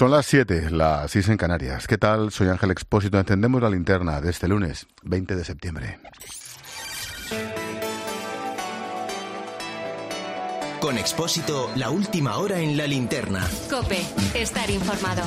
Son las 7, las 6 en Canarias. ¿Qué tal? Soy Ángel Expósito. Encendemos la linterna de este lunes, 20 de septiembre. Con Expósito, la última hora en la linterna. COPE, estar informado.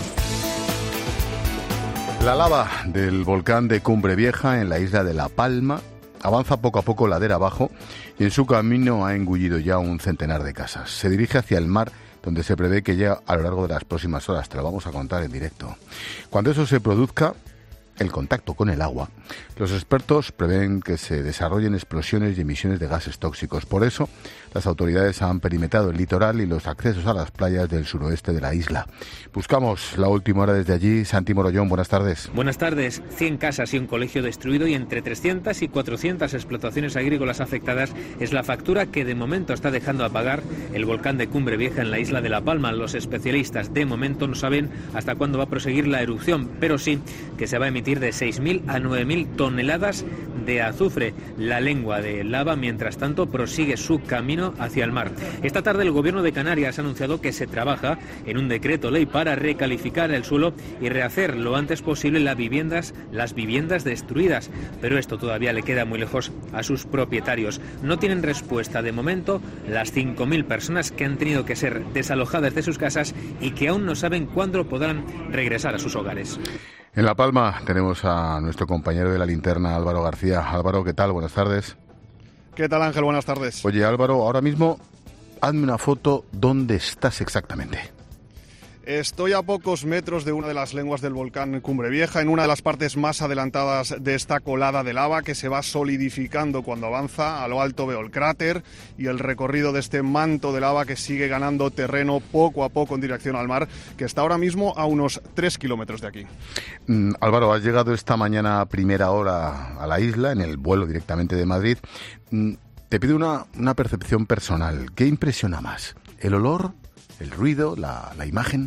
La lava del volcán de Cumbre Vieja en la isla de La Palma avanza poco a poco ladera abajo y en su camino ha engullido ya un centenar de casas. Se dirige hacia el mar, donde se prevé que llegue a lo largo de las próximas horas. Te lo vamos a contar en directo. Cuando eso se produzca, el contacto con el agua, los expertos prevén que se desarrollen explosiones y emisiones de gases tóxicos. Por eso, las autoridades han perimetrado el litoral y los accesos a las playas del suroeste de la isla. Buscamos la última hora desde allí. Santi Morollón, buenas tardes. Buenas tardes. 100 casas y un colegio destruido y entre 300 y 400 explotaciones agrícolas afectadas es la factura que de momento está dejando a pagar el volcán de Cumbre Vieja en la isla de La Palma. Los especialistas de momento no saben hasta cuándo va a proseguir la erupción, pero sí que se va a emitir de 6.000 a 9.000 toneladas de azufre. La lengua de lava, mientras tanto, prosigue su camino hacia el mar. Esta tarde el Gobierno de Canarias ha anunciado que se trabaja en un decreto ley para recalificar el suelo y rehacer lo antes posible las viviendas destruidas. Pero esto todavía le queda muy lejos a sus propietarios. No tienen respuesta de momento las 5.000 personas que han tenido que ser desalojadas de sus casas y que aún no saben cuándo podrán regresar a sus hogares. En La Palma tenemos a nuestro compañero de la linterna, Álvaro García. Álvaro, ¿qué tal? Buenas tardes. ¿Qué tal, Ángel? Buenas tardes. Oye, Álvaro, ahora mismo hazme una foto. ¿Dónde estás exactamente? Estoy a pocos metros de una de las lenguas del volcán Cumbre Vieja, en una de las partes más adelantadas de esta colada de lava que se va solidificando cuando avanza. A lo alto veo el cráter y el recorrido de este manto de lava que sigue ganando terreno poco a poco en dirección al mar, que está ahora mismo a unos 3 kilómetros de aquí. Álvaro, has llegado esta mañana a primera hora a la isla, en el vuelo directamente de Madrid. Te pido una percepción personal. ¿Qué impresiona más? ¿El olor? ¿El ruido? ¿La imagen?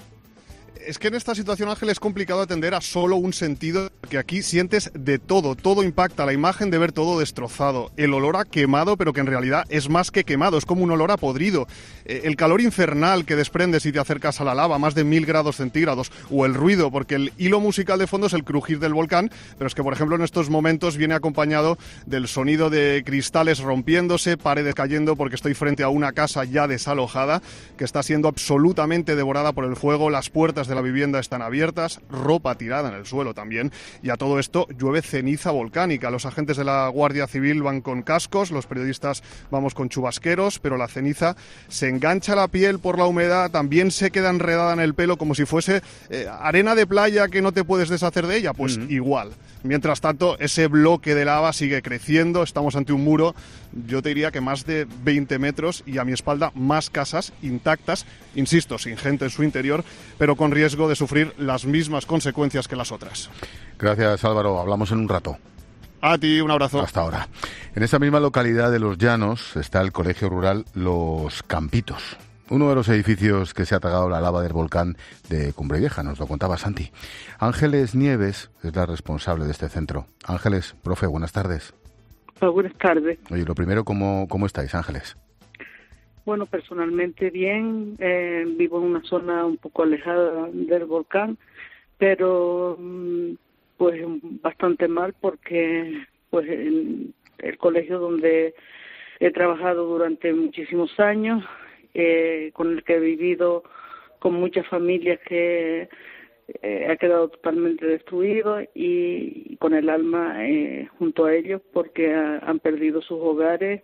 Es que en esta situación, Ángel, es complicado atender a solo un sentido, que aquí sientes de todo, todo impacta, la imagen de ver todo destrozado, el olor a quemado, pero que en realidad es más que quemado, es como un olor a podrido, el calor infernal que desprende si te acercas a la lava, más de 1000 grados centígrados, o el ruido, porque el hilo musical de fondo es el crujir del volcán, pero es que, por ejemplo, en estos momentos viene acompañado del sonido de cristales rompiéndose, paredes cayendo, porque estoy frente a una casa ya desalojada, que está siendo absolutamente devorada por el fuego, las puertas de la vivienda están abiertas, ropa tirada en el suelo también, y a todo esto llueve ceniza volcánica. Los agentes de la Guardia Civil van con cascos, los periodistas vamos con chubasqueros, pero la ceniza se engancha a la piel por la humedad, también se queda enredada en el pelo como si fuese arena de playa que no te puedes deshacer de ella, pues igual. Mientras tanto, ese bloque de lava sigue creciendo, estamos ante un muro, yo te diría que más de 20 metros, y a mi espalda más casas intactas, insisto, sin gente en su interior, pero con riesgo de sufrir las mismas consecuencias que las otras. Gracias, Álvaro. Hablamos en un rato. A ti, un abrazo. Hasta ahora. En esa misma localidad de Los Llanos está el colegio rural Los Campitos, uno de los edificios que se ha tragado la lava del volcán de Cumbre Vieja, nos lo contaba Santi. Ángeles Nieves es la responsable de este centro. Ángeles, profe, buenas tardes. Buenas tardes. Oye, lo primero, ¿cómo estáis, Ángeles? Bueno, personalmente bien, vivo en una zona un poco alejada del volcán, pero pues bastante mal porque pues el colegio donde he trabajado durante muchísimos años, con el que he vivido con muchas familias que ha quedado totalmente destruido y con el alma junto a ellos porque han perdido sus hogares,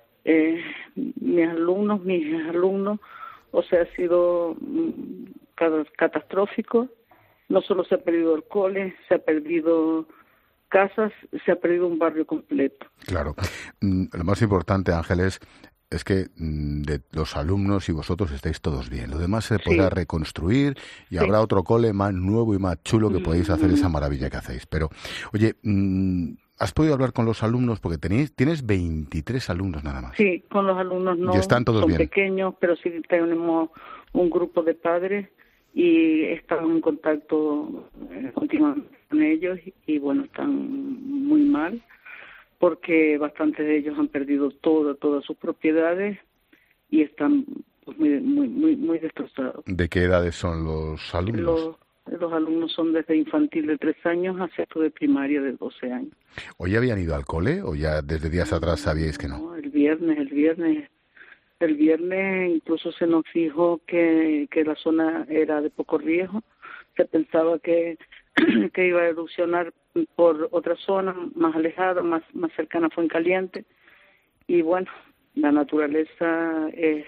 mis alumnos, o sea, ha sido catastrófico. No solo se ha perdido el cole, se ha perdido casas, se ha perdido un barrio completo. Claro. Lo más importante, Ángeles, es que de los alumnos y vosotros estáis todos bien. Lo demás se podrá reconstruir y habrá otro cole más nuevo y más chulo que podéis hacer esa maravilla que hacéis. Pero, oye, ¿has podido hablar con los alumnos? Porque tienes 23 alumnos nada más. Sí, con los alumnos no. ¿Y están todos son bien? Pequeños, pero sí tenemos un grupo de padres y estamos en contacto continuamente con ellos y bueno, están muy mal porque bastantes de ellos han perdido todas sus propiedades y están pues muy destrozado. ¿De qué edades son los alumnos? Los alumnos son desde infantil de 3 años a sexto de primaria de 12 años. ¿Hoy habían ido al cole o ya desde días atrás sabíais que no? No, el viernes incluso se nos dijo que la zona era de poco riesgo. Se pensaba que iba a erupcionar por otra zona más alejada, más cercana a Fuencaliente. Y bueno, la naturaleza es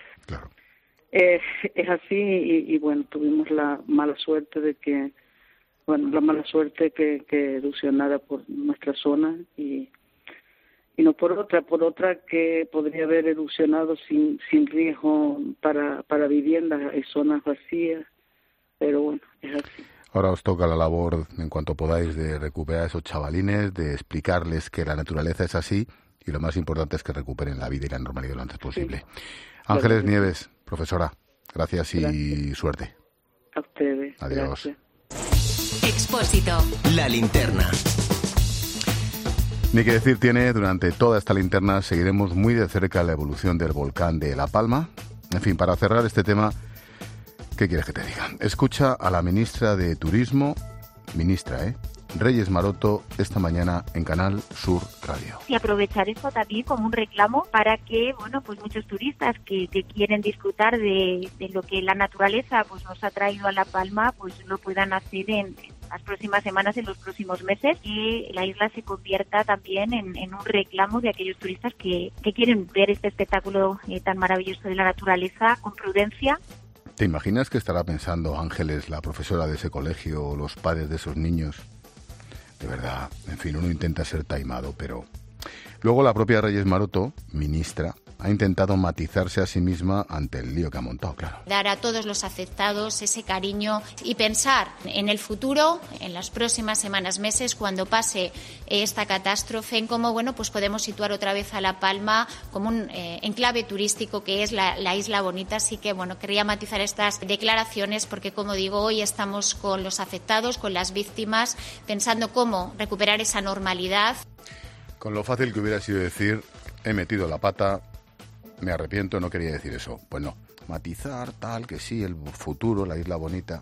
así y bueno, tuvimos la mala suerte que erupcionara por nuestra zona y no por otra que podría haber erupcionado sin riesgo para viviendas, hay zonas vacías, pero bueno, es así. Ahora os toca la labor, en cuanto podáis, de recuperar a esos chavalines, de explicarles que la naturaleza es así y lo más importante es que recuperen la vida y la normalidad lo antes posible. Sí. Ángeles Nieves, profesora, gracias y suerte. A ustedes. Adiós. Gracias. Expósito. La linterna. Ni que decir tiene, durante toda esta linterna seguiremos muy de cerca la evolución del volcán de La Palma. En fin, para cerrar este tema, ¿qué quieres que te diga? Escucha a la ministra de Turismo, Reyes Maroto, esta mañana en Canal Sur Radio. Y aprovechar esto también como un reclamo para que, bueno, pues muchos turistas que quieren disfrutar de lo que la naturaleza pues nos ha traído a La Palma, pues lo puedan hacer en las próximas semanas, en los próximos meses, y la isla se convierta también en un reclamo de aquellos turistas que quieren ver este espectáculo tan maravilloso de la naturaleza con prudencia. ¿Te imaginas que estará pensando Ángeles, la profesora de ese colegio, o los padres de esos niños? De verdad, en fin, uno intenta ser taimado, pero... Luego la propia Reyes Maroto, ministra, ha intentado matizarse a sí misma ante el lío que ha montado, claro. Dar a todos los afectados ese cariño y pensar en el futuro, en las próximas semanas, meses, cuando pase esta catástrofe, en cómo, bueno, pues podemos situar otra vez a La Palma como un enclave turístico que es la Isla Bonita. Así que, bueno, quería matizar estas declaraciones porque, como digo, hoy estamos con los afectados, con las víctimas, pensando cómo recuperar esa normalidad. Con lo fácil que hubiera sido decir, he metido la pata, me arrepiento, no quería decir eso. Pues no, matizar, tal, que sí, el futuro, la Isla Bonita.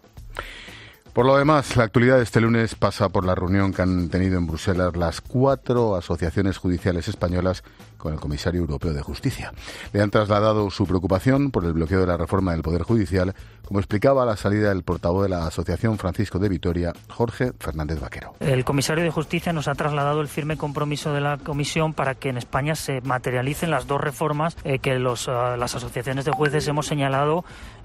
Por lo demás, la actualidad de este lunes pasa por la reunión que han tenido en Bruselas las 4 asociaciones judiciales españolas con el comisario europeo de Justicia. Le han trasladado su preocupación por el bloqueo de la reforma del Poder Judicial, como explicaba a la salida el portavoz de la Asociación Francisco de Vitoria, Jorge Fernández Vaquero. El comisario de Justicia nos ha trasladado el firme compromiso de la Comisión para que en España se materialicen las 2 reformas que las asociaciones de jueces hemos señalado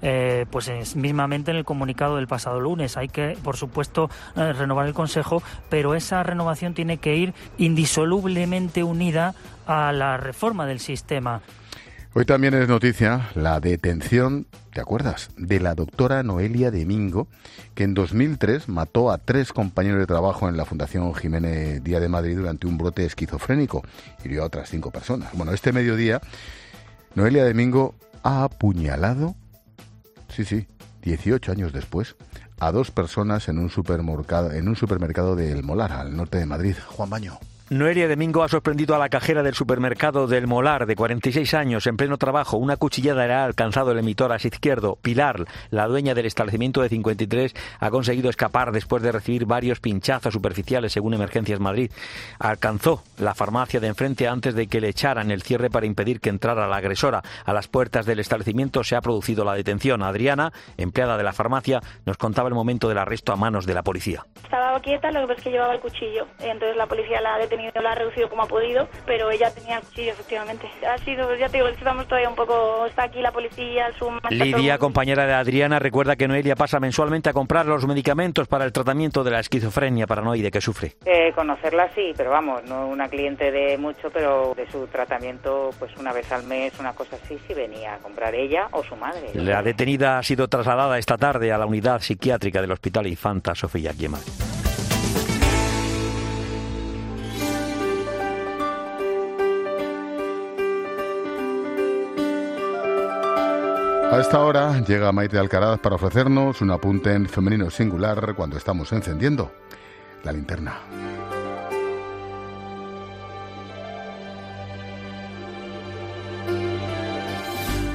mismamente en el comunicado del pasado lunes. Hay que, por supuesto, renovar el Consejo, pero esa renovación tiene que ir indisolublemente unida a la reforma del sistema. Hoy también es noticia la detención, ¿te acuerdas?, de la doctora Noelia de Mingo, que en 2003 mató a 3 compañeros de trabajo en la Fundación Jiménez Díaz de Madrid durante un brote esquizofrénico. Hirió a otras 5 personas. Bueno, este mediodía, Noelia de Mingo ha apuñalado, 18 años después, a 2 personas en un supermercado de El Molar, al norte de Madrid. Juan Baño. Noelia de Mingo ha sorprendido a la cajera del supermercado del Molar, de 46 años, en pleno trabajo. Una cuchillada le ha alcanzado el emitoras izquierdo. Pilar, la dueña del establecimiento de 53, ha conseguido escapar después de recibir varios pinchazos superficiales, según Emergencias Madrid. Alcanzó la farmacia de enfrente antes de que le echaran el cierre para impedir que entrara la agresora. A las puertas del establecimiento se ha producido la detención. Adriana, empleada de la farmacia, nos contaba el momento del arresto a manos de la policía. Estaba quieta, lo que pasa es que llevaba el cuchillo. Entonces la policía la ha detenido, la ha reducido como ha podido, pero ella tenía el cuchillo, efectivamente. Ha sido, ya te digo, estamos todavía un poco... Está aquí la policía, Lidia, compañera de Adriana, recuerda que Noelia pasa mensualmente a comprar los medicamentos para el tratamiento de la esquizofrenia paranoide que sufre. Conocerla sí, pero vamos, no una cliente de mucho, pero de su tratamiento, pues una vez al mes, una cosa así, sí venía a comprar ella o su madre. La detenida ha sido trasladada esta tarde a la unidad psiquiátrica del Hospital Infanta Sofía, aquí en Madrid. A esta hora llega Maite Alcaraz para ofrecernos un apunte en femenino singular cuando estamos encendiendo la linterna.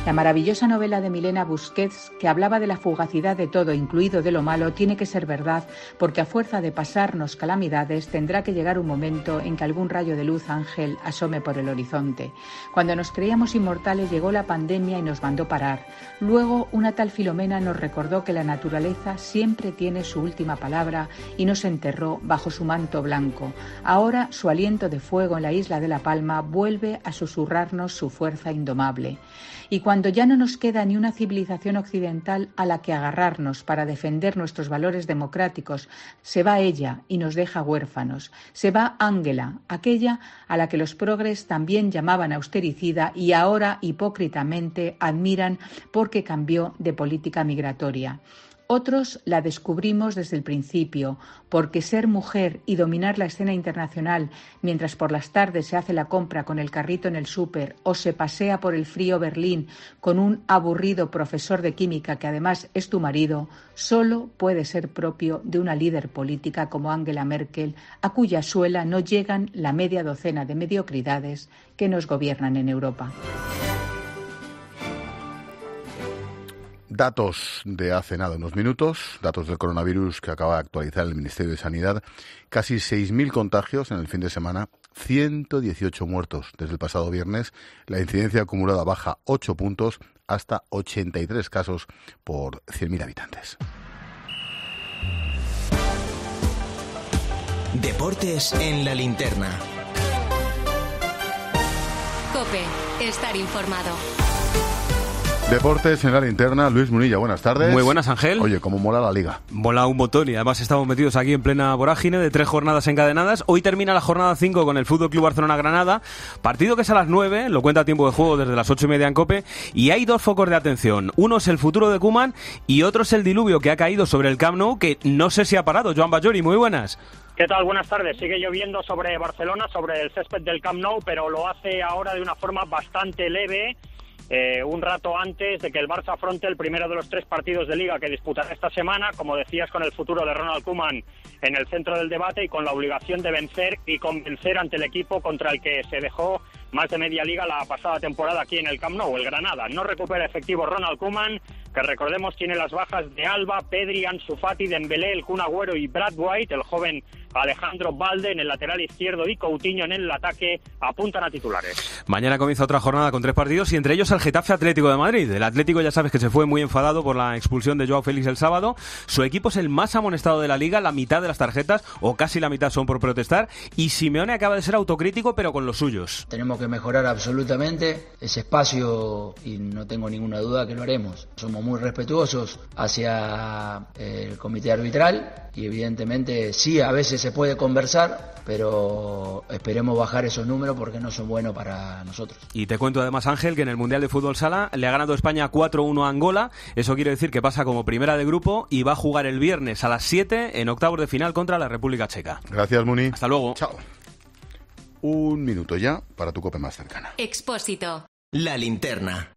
La maravillosa novela de Milena Busquets, que hablaba de la fugacidad de todo, incluido de lo malo, tiene que ser verdad, porque a fuerza de pasarnos calamidades tendrá que llegar un momento en que algún rayo de luz ángel asome por el horizonte. Cuando nos creíamos inmortales llegó la pandemia y nos mandó parar. Luego una tal Filomena nos recordó que la naturaleza siempre tiene su última palabra y nos enterró bajo su manto blanco. Ahora su aliento de fuego en la isla de La Palma vuelve a susurrarnos su fuerza indomable. Y cuando ya no nos queda ni una civilización occidental a la que agarrarnos para defender nuestros valores democráticos, se va ella y nos deja huérfanos. Se va Ángela, aquella a la que los progres también llamaban austericida y ahora hipócritamente admiran porque cambió de política migratoria. Otros la descubrimos desde el principio, porque ser mujer y dominar la escena internacional mientras por las tardes se hace la compra con el carrito en el súper o se pasea por el frío Berlín con un aburrido profesor de química que además es tu marido, solo puede ser propio de una líder política como Angela Merkel, a cuya suela no llegan la media docena de mediocridades que nos gobiernan en Europa. Datos de hace nada, unos minutos, datos del coronavirus que acaba de actualizar el Ministerio de Sanidad. Casi 6.000 contagios en el fin de semana, 118 muertos desde el pasado viernes. La incidencia acumulada baja 8 puntos hasta 83 casos por 100.000 habitantes. Deportes en la linterna. COPE, estar informado. Deportes en la linterna, Luis Munilla, buenas tardes. Muy buenas, Ángel. Oye, ¿cómo mola la Liga? Mola un montón y además estamos metidos aquí en plena vorágine de 3 jornadas encadenadas. Hoy termina la jornada 5 con el FC Barcelona-Granada, partido que es a las 9, lo cuenta a tiempo de juego desde las 8:30 en COPE, y hay 2 focos de atención. Uno es el futuro de Koeman y otro es el diluvio que ha caído sobre el Camp Nou, que no sé si ha parado. Joan Bajori, muy buenas. ¿Qué tal? Buenas tardes. Sigue lloviendo sobre Barcelona, sobre el césped del Camp Nou, pero lo hace ahora de una forma bastante leve. Un rato antes de que el Barça afronte el primero de los 3 partidos de Liga que disputará esta semana, como decías, con el futuro de Ronald Koeman en el centro del debate y con la obligación de vencer y convencer ante el equipo contra el que se dejó más de media Liga la pasada temporada aquí en el Camp Nou, el Granada. No recupera efectivo Ronald Koeman, que recordemos tiene las bajas de Alba, Pedri, Ansu Fati, Dembélé, el Kun Agüero y Brad White. El joven Alejandro Balde en el lateral izquierdo y Coutinho en el ataque apuntan a titulares. Mañana comienza otra jornada con 3 partidos y entre ellos el Getafe Atlético de Madrid. El Atlético ya sabes que se fue muy enfadado por la expulsión de Joao Félix el sábado. Su equipo es el más amonestado de la Liga, la mitad de las tarjetas o casi la mitad son por protestar, y Simeone acaba de ser autocrítico pero con los suyos. Tenemos que mejorar absolutamente ese espacio y no tengo ninguna duda que lo haremos. Somos muy respetuosos hacia el comité arbitral y evidentemente sí, a veces se puede conversar, pero esperemos bajar esos números porque no son buenos para nosotros. Y te cuento además, Ángel, que en el Mundial de Fútbol Sala le ha ganado España 4-1 a Angola. Eso quiere decir que pasa como primera de grupo y va a jugar el viernes a las 7 en octavos de final contra la República Checa. Gracias, Muni. Hasta luego. Chao. Un minuto ya para tu COPE más cercana. Expósito. La linterna.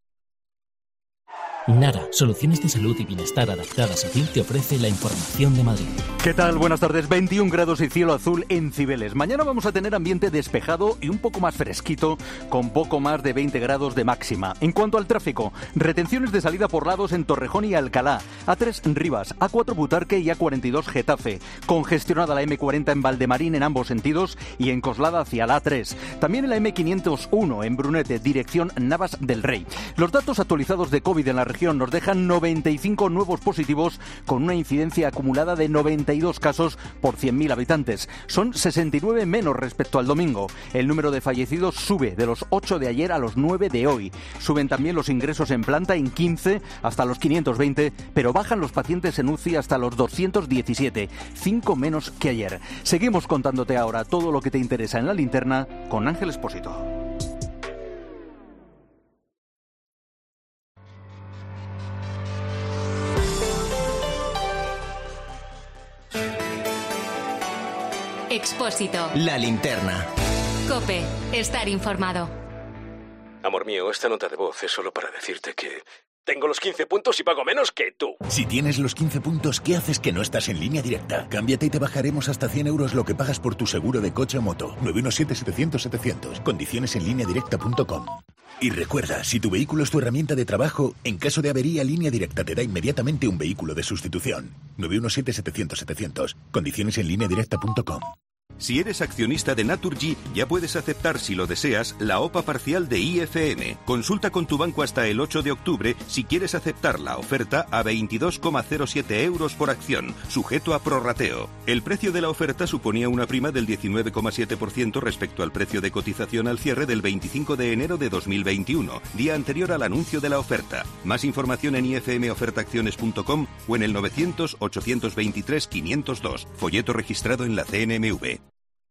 Nara, soluciones de salud y bienestar adaptadas a ti, te ofrece la información de Madrid. ¿Qué tal? Buenas tardes. 21 grados y cielo azul en Cibeles. Mañana vamos a tener ambiente despejado y un poco más fresquito, con poco más de 20 grados de máxima. En cuanto al tráfico, retenciones de salida por lados en Torrejón y Alcalá, A3 Rivas, A4 Butarque y A42 Getafe. Congestionada la M40 en Valdemarín en ambos sentidos y en Coslada hacia la A3. También en la M501 en Brunete, dirección Navas del Rey. Los datos actualizados de COVID en la región nos dejan 95 nuevos positivos con una incidencia acumulada de 92 casos por 100.000 habitantes. Son 69 menos respecto al domingo. El número de fallecidos sube de los 8 de ayer a los 9 de hoy. Suben también los ingresos en planta en 15 hasta los 520, pero bajan los pacientes en UCI hasta los 217, 5 menos que ayer. Seguimos contándote ahora todo lo que te interesa en la linterna con Ángel Expósito. Expósito. La linterna. COPE, estar informado. Amor mío, esta nota de voz es solo para decirte que tengo los 15 puntos y pago menos que tú. Si tienes los 15 puntos, ¿qué haces que no estás en Línea Directa? Cámbiate y te bajaremos hasta 100 euros lo que pagas por tu seguro de coche o moto. 917-700-700. Condiciones en lineadirecta.com. Y recuerda, si tu vehículo es tu herramienta de trabajo, en caso de avería, Línea Directa te da inmediatamente un vehículo de sustitución. 917-700-700. Condiciones en lineadirecta.com. Si eres accionista de Naturgy, ya puedes aceptar, si lo deseas, la OPA parcial de IFM. Consulta con tu banco hasta el 8 de octubre si quieres aceptar la oferta a 22,07 euros por acción, sujeto a prorrateo. El precio de la oferta suponía una prima del 19,7% respecto al precio de cotización al cierre del 25 de enero de 2021, día anterior al anuncio de la oferta. Más información en ifmofertaacciones.com o en el 900-823-502, folleto registrado en la CNMV.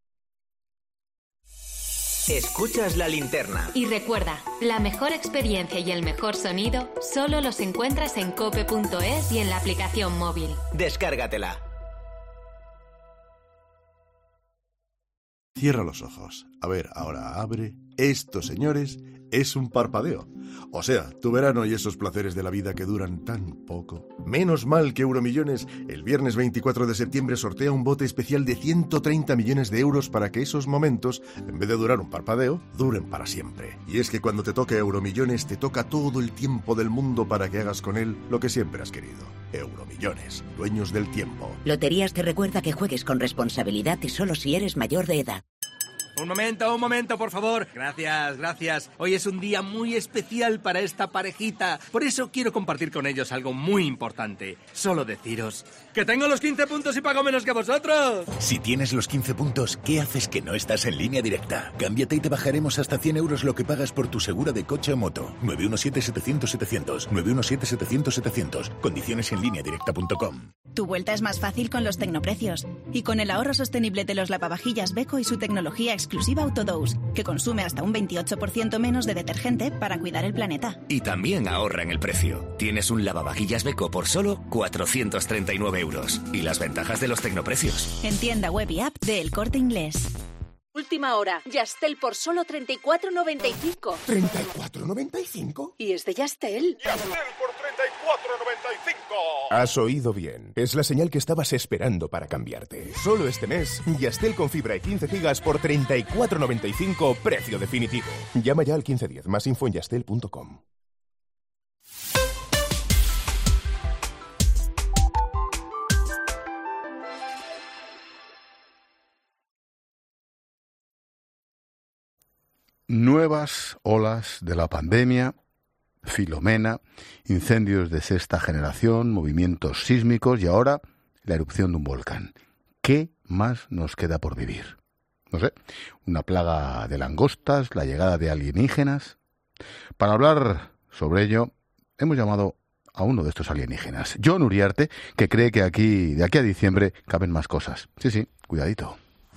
Escuchas La Linterna. Y recuerda, la mejor experiencia y el mejor sonido solo los encuentras en cope.es y en la aplicación móvil. Descárgatela. Cierra los ojos. A ver, ahora abre. Esto, señores, es un parpadeo. O sea, tu verano y esos placeres de la vida que duran tan poco. Menos mal que Euromillones el viernes 24 de septiembre sortea un bote especial de 130 millones de euros para que esos momentos, en vez de durar un parpadeo, duren para siempre. Y es que cuando te toca Euromillones, te toca todo el tiempo del mundo para que hagas con él lo que siempre has querido. Euromillones, dueños del tiempo. Loterías te recuerda que juegues con responsabilidad y solo si eres mayor de edad. Un momento, por favor. Gracias. Hoy es un día muy especial para esta parejita. Por eso quiero compartir con ellos algo muy importante. Solo deciros que tengo los 15 puntos y pago menos que vosotros. Si tienes los 15 puntos, ¿qué haces que no estás en Línea Directa? Cámbiate y te bajaremos hasta 100 euros lo que pagas por tu segura de coche o moto. 917-700-700. 917-700-700. Condiciones en lineadirecta.com. Tu vuelta es más fácil con los tecnoprecios. Y con el ahorro sostenible de los lavavajillas Beko y su tecnología exclusiva Autodose, que consume hasta un 28% menos de detergente para cuidar el planeta. Y también ahorra en el precio. Tienes un lavavajillas Beko por solo 439 euros. Y las ventajas de los tecnoprecios. En tienda web y app de El Corte Inglés. Última hora. Yastel por solo 34,95. ¿34,95? ¿Y es de Yastel? ¡Yastel por 34,95! Has oído bien. Es la señal que estabas esperando para cambiarte. Solo este mes, Yastel con fibra y 15 gigas por 34,95, precio definitivo. Llama ya al 1510. Más info en yastel.com. Nuevas olas de la pandemia, Filomena, incendios de sexta generación, movimientos sísmicos y ahora la erupción de un volcán. ¿Qué más nos queda por vivir? No sé, una plaga de langostas, la llegada de alienígenas. Para hablar sobre ello, hemos llamado a uno de estos alienígenas, Jon Uriarte, que cree que de aquí a diciembre caben más cosas. Sí, cuidadito.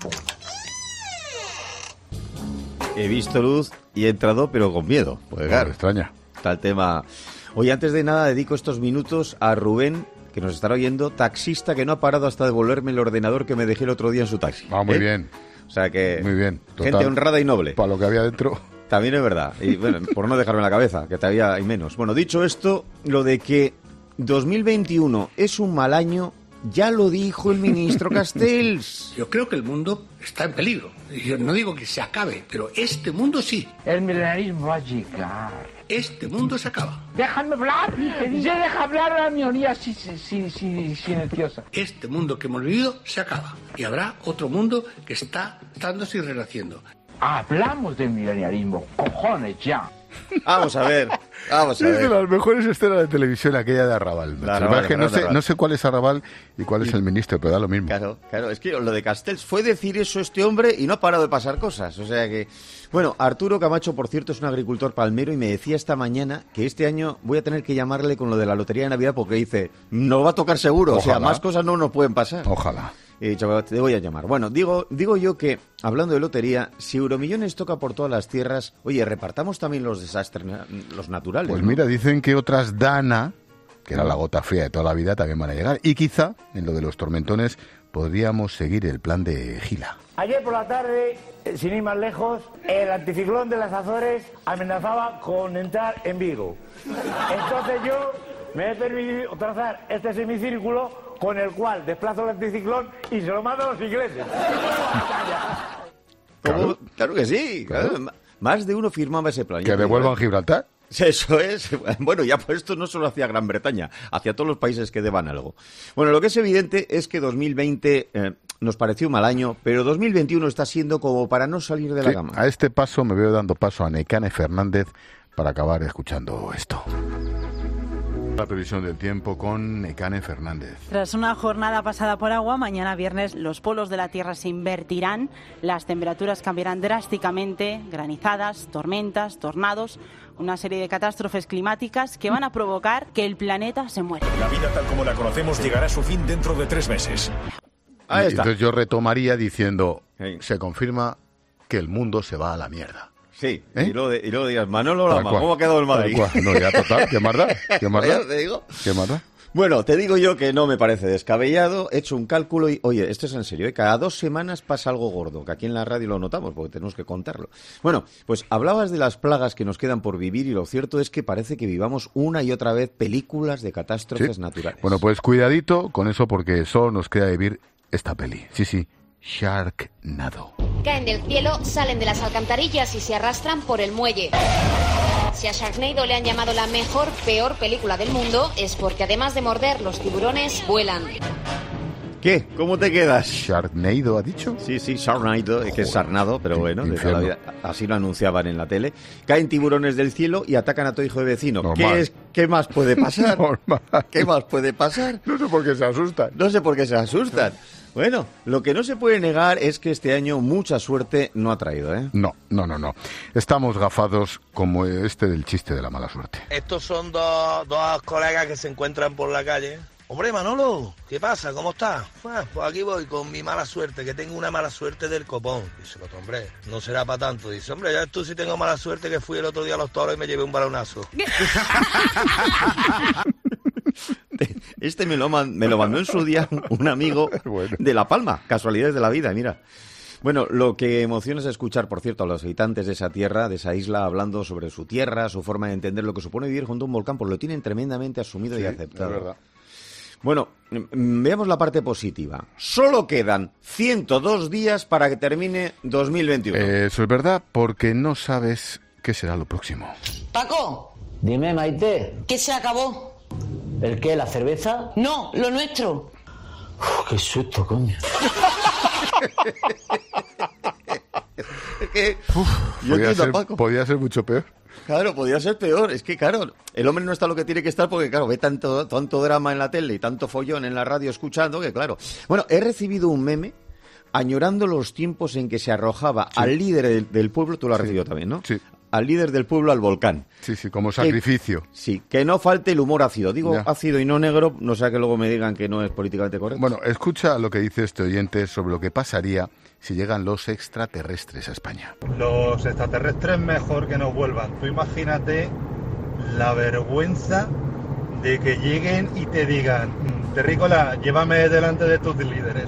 He visto luz y he entrado, pero con miedo. Pues claro, extraña. Está el tema. Oye, antes de nada, dedico estos minutos a Rubén, que nos estará oyendo, taxista que no ha parado hasta devolverme el ordenador que me dejé el otro día en su taxi. Muy bien. O sea que... Muy bien. Total, gente honrada y noble. Para lo que había dentro. También es verdad. Y bueno, por no dejarme la cabeza, que todavía hay menos. Bueno, dicho esto, lo de que 2021 es un mal año... Ya lo dijo el ministro Castells. Yo creo que el mundo está en peligro. Yo no digo que se acabe, pero este mundo sí. El milenarismo va a llegar. Este mundo se acaba. ¡Déjame hablar! ¡Ya deja hablar a la minoría silenciosa! Este mundo que hemos vivido se acaba. Y habrá otro mundo que está dándose y renaciendo. Hablamos del milenarismo. ¡Cojones, ya! Vamos a ver. Es de las mejores escenas de televisión aquella de Arrabal. No sé cuál es Arrabal y cuál es el ministro, pero da lo mismo. Claro, es que lo de Castells fue decir eso este hombre y no ha parado de pasar cosas. O sea que... Bueno, Arturo Camacho, por cierto, es un agricultor palmero y me decía esta mañana que este año voy a tener que llamarle con lo de la lotería de Navidad porque dice, no va a tocar seguro. Ojalá. O sea, más cosas no nos pueden pasar. Ojalá. He dicho, te voy a llamar. Bueno, digo yo que, hablando de lotería, si Euromillones toca por todas las tierras, oye, repartamos también los desastres, los naturales. Pues ¿no? Mira, dicen que otras Dana, que era la gota fría de toda la vida, también van a llegar. Y quizá, en lo de los tormentones, podríamos seguir el plan de Gila. Ayer por la tarde, sin ir más lejos, el anticiclón de las Azores amenazaba con entrar en Vigo. Entonces yo me he permitido trazar este semicírculo con el cual desplazo el anticiclón y se lo mando a los ingleses. Claro que sí. Claro. Más de uno firmaba ese plan. ¿Que devuelvan Gibraltar? Eso es. Bueno, ya pues esto no solo hacia Gran Bretaña, hacia todos los países que deban algo. Bueno, lo que es evidente es que 2020 nos pareció un mal año, pero 2021 está siendo como para no salir de la cama. A este paso me veo dando paso a Nekane Fernández para acabar escuchando esto. La previsión del tiempo con Nekane Fernández. Tras una jornada pasada por agua, mañana viernes los polos de la Tierra se invertirán, las temperaturas cambiarán drásticamente, granizadas, tormentas, tornados, una serie de catástrofes climáticas que van a provocar que el planeta se muera. La vida tal como la conocemos llegará a su fin dentro de 3 meses. Ahí está. Entonces yo retomaría diciendo, se confirma que el mundo se va a la mierda. Sí, y luego digas, Manolo Lama, ¿cómo ha quedado el Madrid? No, ya total, ¿qué más da? ¿Qué más da? ¿Te digo? ¿Qué más da? Bueno, te digo yo que no me parece descabellado, he hecho un cálculo y, oye, esto es en serio, cada 2 semanas pasa algo gordo, que aquí en la radio lo notamos porque tenemos que contarlo. Bueno, pues hablabas de las plagas que nos quedan por vivir y lo cierto es que parece que vivamos una y otra vez películas de catástrofes naturales. Bueno, pues cuidadito con eso porque solo nos queda vivir esta peli. Sí, Sharknado. Caen del cielo, salen de las alcantarillas y se arrastran por el muelle. Si a Sharknado le han llamado la peor película del mundo, es porque además de morder, los tiburones vuelan. ¿Qué? ¿Cómo te quedas? ¿Sharknado ha dicho? Sí, Sharknado, que es sarnado, pero bueno, de toda la vida, así lo anunciaban en la tele. Caen tiburones del cielo y atacan a tu hijo de vecino. ¿Qué más puede pasar? ¿Qué más puede pasar? No sé por qué se asustan. Bueno, lo que no se puede negar es que este año mucha suerte no ha traído, ¿eh? No. Estamos gafados como este del chiste de la mala suerte. Estos son dos colegas que se encuentran por la calle. Hombre, Manolo, ¿qué pasa? ¿Cómo estás? Pues aquí voy con mi mala suerte, que tengo una mala suerte del copón. Dice el otro, hombre, no será para tanto. Dice, hombre, ya tú sí tengo mala suerte, que fui el otro día a los toros y me llevé un balonazo. Este me lo mandó en su día un amigo de La Palma, casualidades de la vida, mira. Bueno, lo que emociona es escuchar, por cierto, a los habitantes de esa tierra, de esa isla, hablando sobre su tierra, su forma de entender lo que supone vivir junto a un volcán, pues lo tienen tremendamente asumido y aceptado. Es verdad. Bueno, veamos la parte positiva. Solo quedan 102 días para que termine 2021. Eso es verdad, porque no sabes qué será lo próximo. Paco. Dime, Maite. ¿Qué se acabó? ¿El qué? ¿La cerveza? No, lo nuestro. Qué susto, coño. Podía ser mucho peor. Claro, podía ser peor. Es que, claro, el hombre no está lo que tiene que estar porque, claro, ve tanto drama en la tele y tanto follón en la radio escuchando que, claro. Bueno, he recibido un meme añorando los tiempos en que se arrojaba al líder del pueblo, tú lo has recibido también, ¿no? Sí. Al líder del pueblo al volcán. Sí, como sacrificio. Que no falte el humor ácido. Digo ácido y no negro, no sea que luego me digan que no es políticamente correcto. Bueno, escucha lo que dice este oyente sobre lo que pasaría si llegan los extraterrestres a España. Los extraterrestres mejor que no vuelvan. Tú imagínate la vergüenza de que lleguen y te digan, terrícola, llévame delante de tus líderes.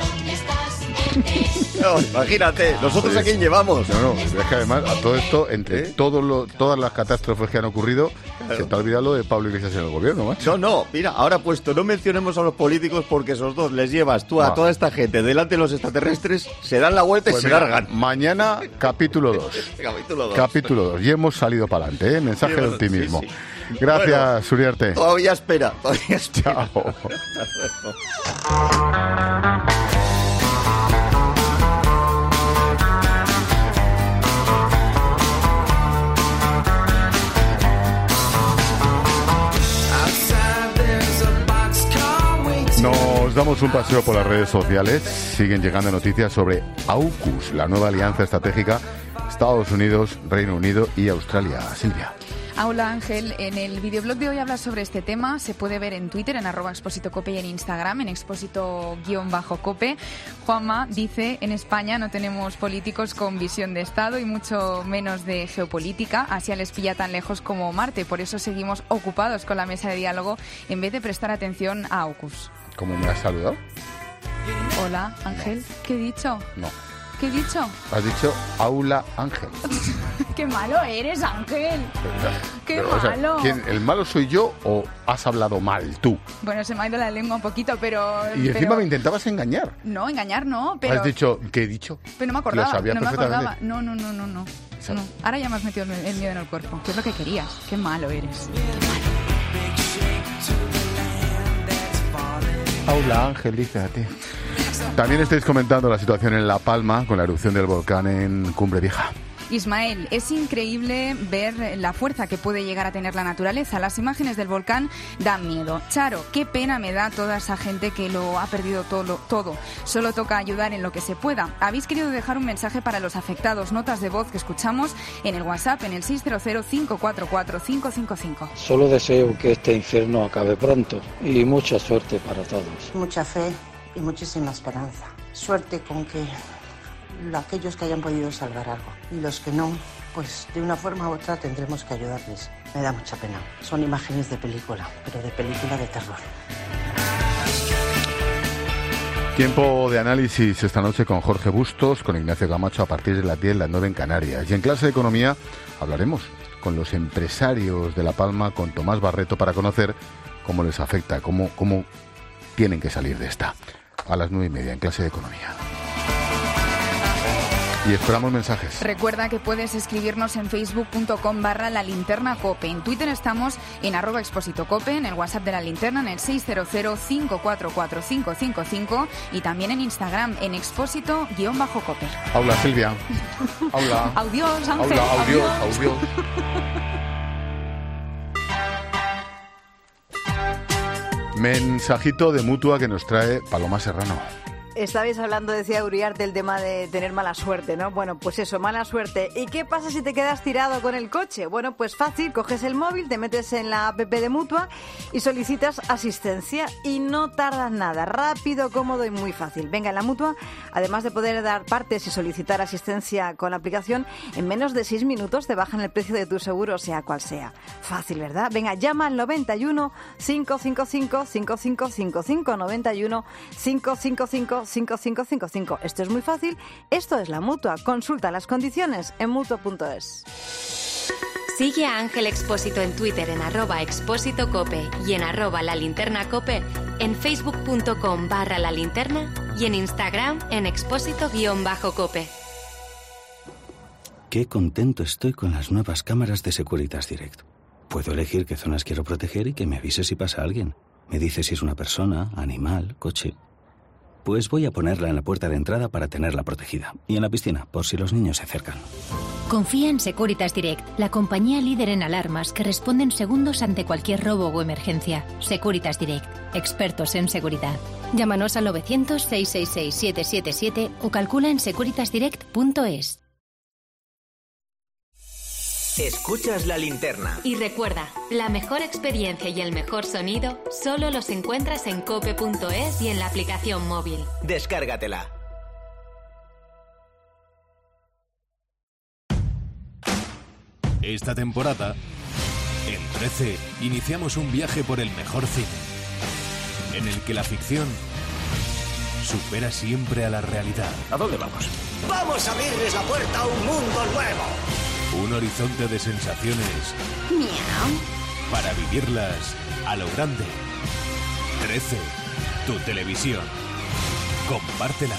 No, imagínate, ¿nosotros a quién llevamos? No, es que además a todo esto, entre todas las catástrofes que han ocurrido, se te ha olvidado lo de Pablo Iglesias en el gobierno, macho. No, mira, ahora puesto, no mencionemos a los políticos porque esos dos les llevas tú a toda esta gente delante de los extraterrestres, se dan la vuelta y se largan. Mañana, capítulo 2. Capítulo 2. Y hemos salido para adelante, ¿eh? Mensaje de optimismo. Sí. Gracias, Suriarte. Todavía espera. Chao. Nos damos un paseo por las redes sociales. Siguen llegando noticias sobre AUKUS, la nueva alianza estratégica Estados Unidos, Reino Unido y Australia. Silvia. Hola Ángel, en el videoblog de hoy habla sobre este tema, se puede ver en Twitter, en @expósitocope y en Instagram, en expósito_cope. Juanma dice, en España no tenemos políticos con visión de Estado y mucho menos de geopolítica, Asia les pilla tan lejos como Marte, por eso seguimos ocupados con la mesa de diálogo en vez de prestar atención a AUKUS. ¿Cómo me has saludado? Hola Ángel, ¿qué he dicho? No. ¿Qué he dicho? Has dicho Aula Ángel. ¡Qué malo eres, Ángel! ¡Qué malo! O sea, ¿el malo soy yo o has hablado mal tú? Bueno, se me ha ido la lengua un poquito, pero... Y encima me intentabas engañar. No, engañar no, pero... Has dicho, ¿qué he dicho? Pero no me acordaba, Lo sabías perfectamente. No. No. Ahora ya me has metido el miedo en el cuerpo, que es lo que querías. Qué malo eres. Paula Ángel dice a ti. También estáis comentando la situación en La Palma con la erupción del volcán en Cumbre Vieja. Ismael, es increíble ver la fuerza que puede llegar a tener la naturaleza. Las imágenes del volcán dan miedo. Charo, qué pena me da toda esa gente que lo ha perdido todo. Solo toca ayudar en lo que se pueda. Habéis querido dejar un mensaje para los afectados. Notas de voz que escuchamos en el WhatsApp en el 600-544-555. Solo deseo que este infierno acabe pronto y mucha suerte para todos. Mucha fe y muchísima esperanza. Suerte con que aquellos que hayan podido salvar algo y los que no, pues de una forma u otra tendremos que ayudarles. Me da mucha pena. Son imágenes de película, pero de película de terror. Tiempo de análisis esta noche con Jorge Bustos, con Ignacio Camacho a partir de las 10, las 9 en Canarias. Y en clase de economía hablaremos con los empresarios de La Palma, con Tomás Barreto, para conocer cómo les afecta, cómo tienen que salir de esta. A las 9:30 en clase de economía. Y esperamos mensajes. Recuerda que puedes escribirnos en facebook.com/La Linterna Cope. En Twitter estamos en @expositocope, en el WhatsApp de La Linterna en el 600-544-555 y también en Instagram en expósito_cope. Hola Silvia. Hola. Adiós, Ángel. Hola, adiós. Mensajito de Mutua que nos trae Paloma Serrano. Estabais hablando, decía Uriarte, el tema de tener mala suerte, ¿no? Bueno, pues eso, mala suerte. ¿Y qué pasa si te quedas tirado con el coche? Bueno, pues fácil, coges el móvil, te metes en la app de Mutua y solicitas asistencia y no tardas nada. Rápido, cómodo y muy fácil. Venga, en la Mutua, además de poder dar partes y solicitar asistencia con la aplicación, en menos de 6 minutos te bajan el precio de tu seguro, sea cual sea. Fácil, ¿verdad? Venga, llama al 91 555 5555 91 555 5555. Esto es muy fácil. Esto es la Mutua. Consulta las condiciones en mutua.es. Sigue a Ángel Expósito en Twitter en @expósitocope y en @lalinternacope, en facebook.com/lalinterna y en Instagram en expósito_cope. Qué contento estoy con las nuevas cámaras de Securitas Direct. Puedo elegir qué zonas quiero proteger y que me avise si pasa alguien. Me dice si es una persona, animal, coche. Pues voy a ponerla en la puerta de entrada para tenerla protegida. Y en la piscina, por si los niños se acercan. Confía en Securitas Direct, la compañía líder en alarmas que responde en segundos ante cualquier robo o emergencia. Securitas Direct, expertos en seguridad. Llámanos al 900-666-777 o calcula en securitasdirect.es. Escuchas La Linterna. Y recuerda, la mejor experiencia y el mejor sonido solo los encuentras en cope.es y en la aplicación móvil. Descárgatela. Esta temporada, en 13, iniciamos un viaje por el mejor cine, en el que la ficción supera siempre a la realidad. ¿A dónde vamos? ¡Vamos a abrirles la puerta a un mundo nuevo! Un horizonte de sensaciones. Miau. Para vivirlas a lo grande. 13. Tu televisión. Compártela.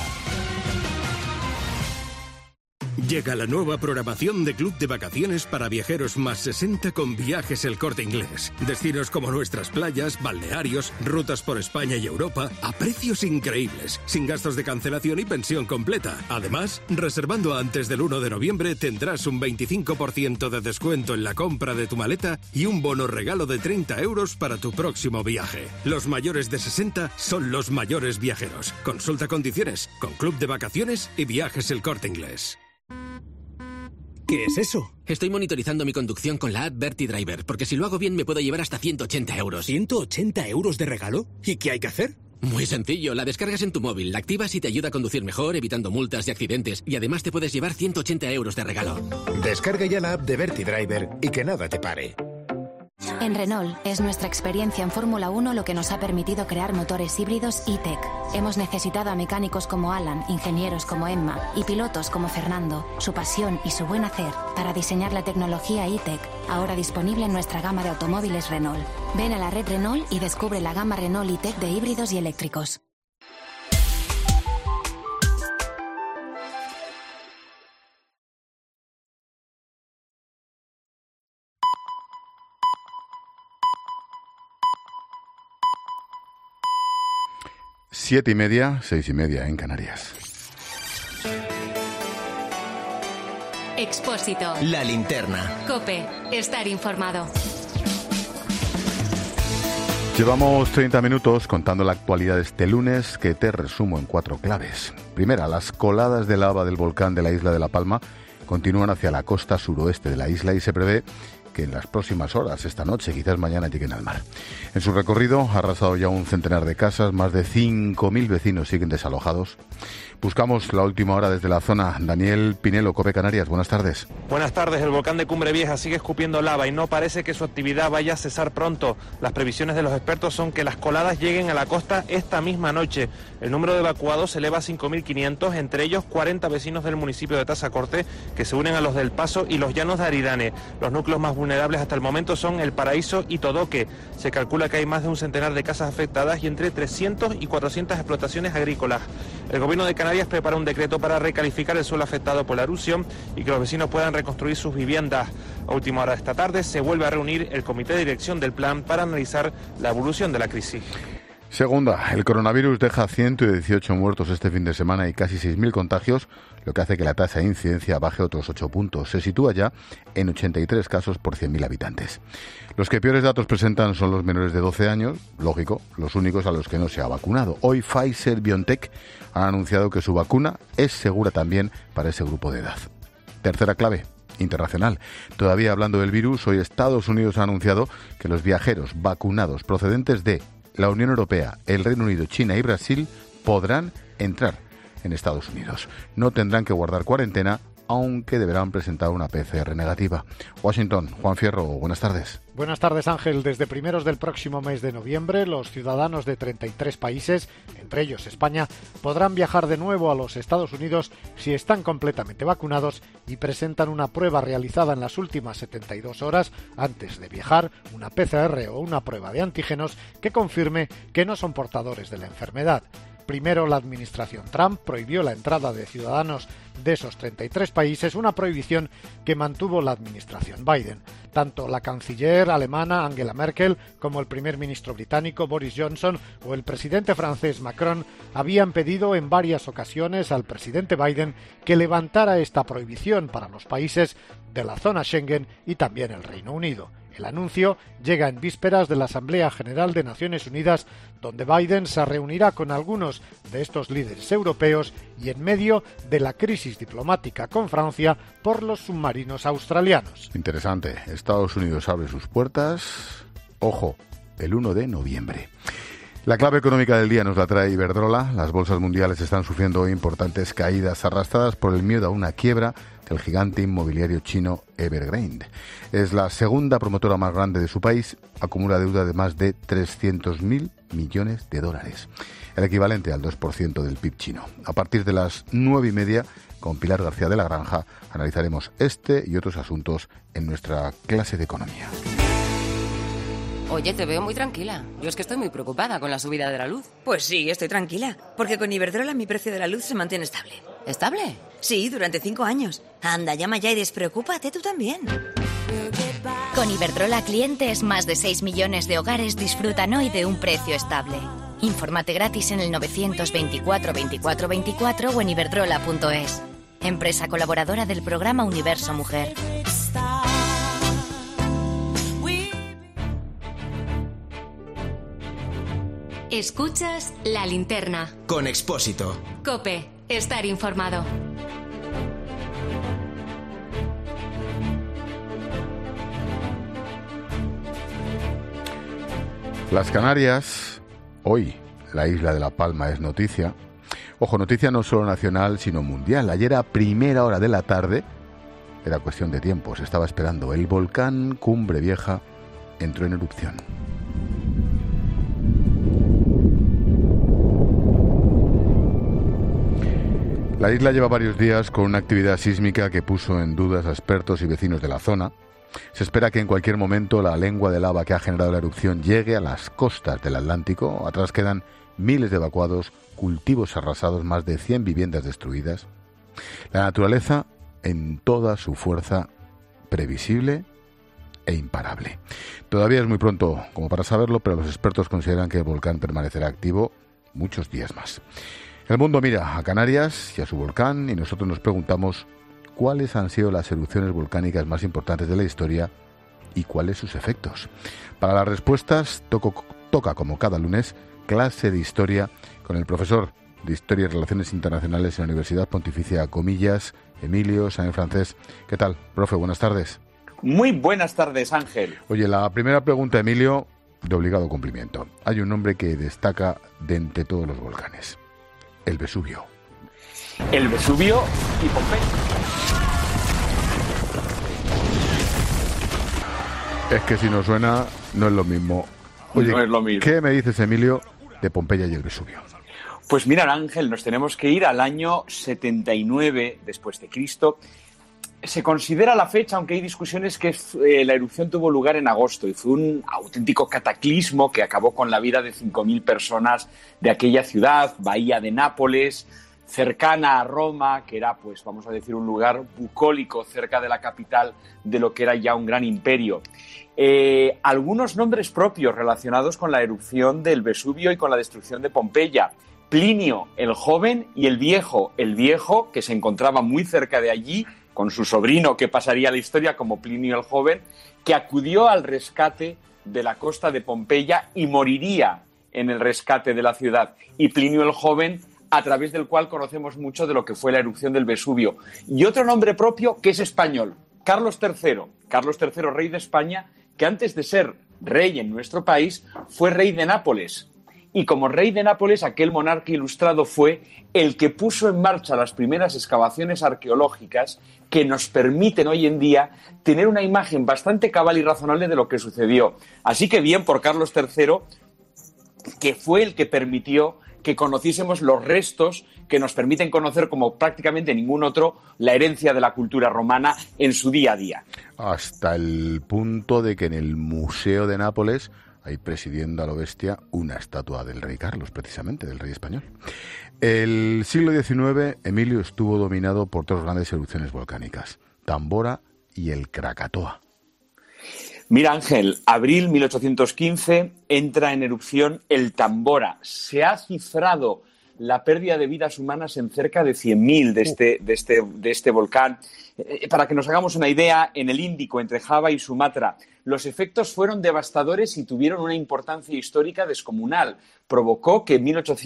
Llega la nueva programación de Club de Vacaciones para viajeros más 60 con Viajes El Corte Inglés. Destinos como nuestras playas, balnearios, rutas por España y Europa a precios increíbles, sin gastos de cancelación y pensión completa. Además, reservando antes del 1 de noviembre tendrás un 25% de descuento en la compra de tu maleta y un bono regalo de 30 euros para tu próximo viaje. Los mayores de 60 son los mayores viajeros. Consulta condiciones con Club de Vacaciones y Viajes El Corte Inglés. ¿Qué es eso? Estoy monitorizando mi conducción con la app Verti Driver, porque si lo hago bien me puedo llevar hasta 180 euros. ¿180 euros de regalo? ¿Y qué hay que hacer? Muy sencillo, la descargas en tu móvil, la activas y te ayuda a conducir mejor, evitando multas y accidentes, y además te puedes llevar 180 euros de regalo. Descarga ya la app de Verti Driver y que nada te pare. En Renault es nuestra experiencia en Fórmula 1 lo que nos ha permitido crear motores híbridos E-Tech. Hemos necesitado a mecánicos como Alan, ingenieros como Emma y pilotos como Fernando, su pasión y su buen hacer para diseñar la tecnología E-Tech, ahora disponible en nuestra gama de automóviles Renault. Ven a la red Renault y descubre la gama Renault E-Tech de híbridos y eléctricos. 7:30, 6:30 en Canarias. Expósito. La linterna. COPE. Estar informado. Llevamos 30 minutos contando la actualidad de este lunes, que te resumo en 4 claves. Primera, las coladas de lava del volcán de la isla de La Palma continúan hacia la costa suroeste de la isla y se prevé que en las próximas horas, esta noche, quizás mañana, lleguen al mar. En su recorrido ha arrasado ya un centenar de casas, más de 5.000 vecinos siguen desalojados. Buscamos la última hora desde la zona. Daniel Pinelo, COPE Canarias, buenas tardes. Buenas tardes. El volcán de Cumbre Vieja sigue escupiendo lava y no parece que su actividad vaya a cesar pronto. Las previsiones de los expertos son que las coladas lleguen a la costa esta misma noche. El número de evacuados se eleva a 5.500, entre ellos 40 vecinos del municipio de Tazacorte, que se unen a los del Paso y los llanos de Aridane. Los núcleos más vulnerables hasta el momento son El Paraíso y Todoque. Se calcula que hay más de un centenar de casas afectadas y entre 300 y 400 explotaciones agrícolas. El gobierno de Canarias prepara un decreto para recalificar el suelo afectado por la erupción y que los vecinos puedan reconstruir sus viviendas. A última hora de esta tarde se vuelve a reunir el comité de dirección del plan para analizar la evolución de la crisis. Segunda, el coronavirus deja 118 muertos este fin de semana y casi 6.000 contagios, lo que hace que la tasa de incidencia baje otros 8 puntos. Se sitúa ya en 83 casos por 100.000 habitantes. Los que peores datos presentan son los menores de 12 años, lógico, los únicos a los que no se ha vacunado. Hoy Pfizer-BioNTech ha anunciado que su vacuna es segura también para ese grupo de edad. Tercera clave, internacional. Todavía hablando del virus, hoy Estados Unidos ha anunciado que los viajeros vacunados procedentes de la Unión Europea, el Reino Unido, China y Brasil podrán entrar en Estados Unidos. No tendrán que guardar cuarentena, aunque deberán presentar una PCR negativa. Washington, Juan Fierro, buenas tardes. Buenas tardes, Ángel. Desde primeros del próximo mes de noviembre, los ciudadanos de 33 países, entre ellos España, podrán viajar de nuevo a los Estados Unidos si están completamente vacunados y presentan una prueba realizada en las últimas 72 horas antes de viajar, una PCR o una prueba de antígenos que confirme que no son portadores de la enfermedad. Primero, la administración Trump prohibió la entrada de ciudadanos de esos 33 países, una prohibición que mantuvo la administración Biden. Tanto la canciller alemana Angela Merkel como el primer ministro británico Boris Johnson o el presidente francés Macron habían pedido en varias ocasiones al presidente Biden que levantara esta prohibición para los países de la zona Schengen y también el Reino Unido. El anuncio llega en vísperas de la Asamblea General de Naciones Unidas, donde Biden se reunirá con algunos de estos líderes europeos y en medio de la crisis diplomática con Francia por los submarinos australianos. Interesante. Estados Unidos abre sus puertas, ojo, el 1 de noviembre. La clave económica del día nos la trae Iberdrola. Las bolsas mundiales están sufriendo hoy importantes caídas arrastradas por el miedo a una quiebra del gigante inmobiliario chino Evergrande. Es la segunda promotora más grande de su país, acumula deuda de más de 300.000 millones de dólares, el equivalente al 2% del PIB chino. A partir de las 9:30, con Pilar García de la Granja, analizaremos este y otros asuntos en nuestra clase de economía. Oye, te veo muy tranquila. Yo es que estoy muy preocupada con la subida de la luz. Pues sí, estoy tranquila, porque con Iberdrola mi precio de la luz se mantiene estable. ¿Estable? Sí, durante 5 años. Anda, llama ya y despreocúpate tú también. Con Iberdrola clientes, más de 6 millones de hogares disfrutan hoy de un precio estable. Infórmate gratis en el 924 24 24 o en iberdrola.es. Empresa colaboradora del programa Universo Mujer. Escuchas La Linterna. Con Expósito. COPE. Estar informado. Las Canarias, hoy la isla de La Palma es noticia. Ojo, noticia no solo nacional, sino mundial. Ayer a primera hora de la tarde, era cuestión de tiempo, se estaba esperando. El volcán Cumbre Vieja entró en erupción. La isla lleva varios días con una actividad sísmica que puso en dudas a expertos y vecinos de la zona. Se espera que en cualquier momento la lengua de lava que ha generado la erupción llegue a las costas del Atlántico. Atrás quedan miles de evacuados, cultivos arrasados, más de 100 viviendas destruidas. La naturaleza en toda su fuerza, previsible e imparable. Todavía es muy pronto como para saberlo, pero los expertos consideran que el volcán permanecerá activo muchos días más. El mundo mira a Canarias y a su volcán y nosotros nos preguntamos cuáles han sido las erupciones volcánicas más importantes de la historia y cuáles sus efectos. Para las respuestas toca como cada lunes clase de historia con el profesor de Historia y Relaciones Internacionales en la Universidad Pontificia Comillas, Emilio Sáenz Francés. ¿Qué tal, profe? Buenas tardes. Muy buenas tardes, Ángel. Oye, la primera pregunta, Emilio, de obligado cumplimiento. Hay un nombre que destaca de entre todos los volcanes. El Vesubio. El Vesubio y Pompeya. Es que si no suena, no es lo mismo. Oye, no es lo mismo. ¿Qué me dices, Emilio, de Pompeya y el Vesubio? Pues mira, Ángel, nos tenemos que ir al año 79 después de Cristo. Se considera la fecha, aunque hay discusiones, que la erupción tuvo lugar en agosto y fue un auténtico cataclismo que acabó con la vida de 5.000 personas de aquella ciudad, Bahía de Nápoles, cercana a Roma, que era, pues vamos a decir, un lugar bucólico cerca de la capital de lo que era ya un gran imperio. Algunos nombres propios relacionados con la erupción del Vesubio y con la destrucción de Pompeya. Plinio el Joven y el Viejo. El Viejo, que se encontraba muy cerca de allí, con su sobrino, que pasaría a la historia como Plinio el Joven, que acudió al rescate de la costa de Pompeya y moriría en el rescate de la ciudad. Y Plinio el Joven, a través del cual conocemos mucho de lo que fue la erupción del Vesubio. Y otro nombre propio que es español, Carlos III. Carlos III, rey de España, que antes de ser rey en nuestro país, fue rey de Nápoles. Y como rey de Nápoles, aquel monarca ilustrado fue el que puso en marcha las primeras excavaciones arqueológicas que nos permiten hoy en día tener una imagen bastante cabal y razonable de lo que sucedió. Así que bien por Carlos III, que fue el que permitió que conociésemos los restos que nos permiten conocer como prácticamente ningún otro la herencia de la cultura romana en su día a día. Hasta el punto de que en el Museo de Nápoles hay, presidiendo a lo bestia, una estatua del rey Carlos, precisamente, del rey español. El siglo XIX, Emilio, estuvo dominado por dos grandes erupciones volcánicas, Tambora y el Krakatoa. Mira, Ángel, abril 1815 entra en erupción el Tambora. Se ha cifrado la pérdida de vidas humanas en cerca de 100.000 de este volcán. Para que nos hagamos una idea, en el Índico, entre Java y Sumatra, los efectos fueron devastadores y tuvieron una importancia histórica descomunal. Provocó que en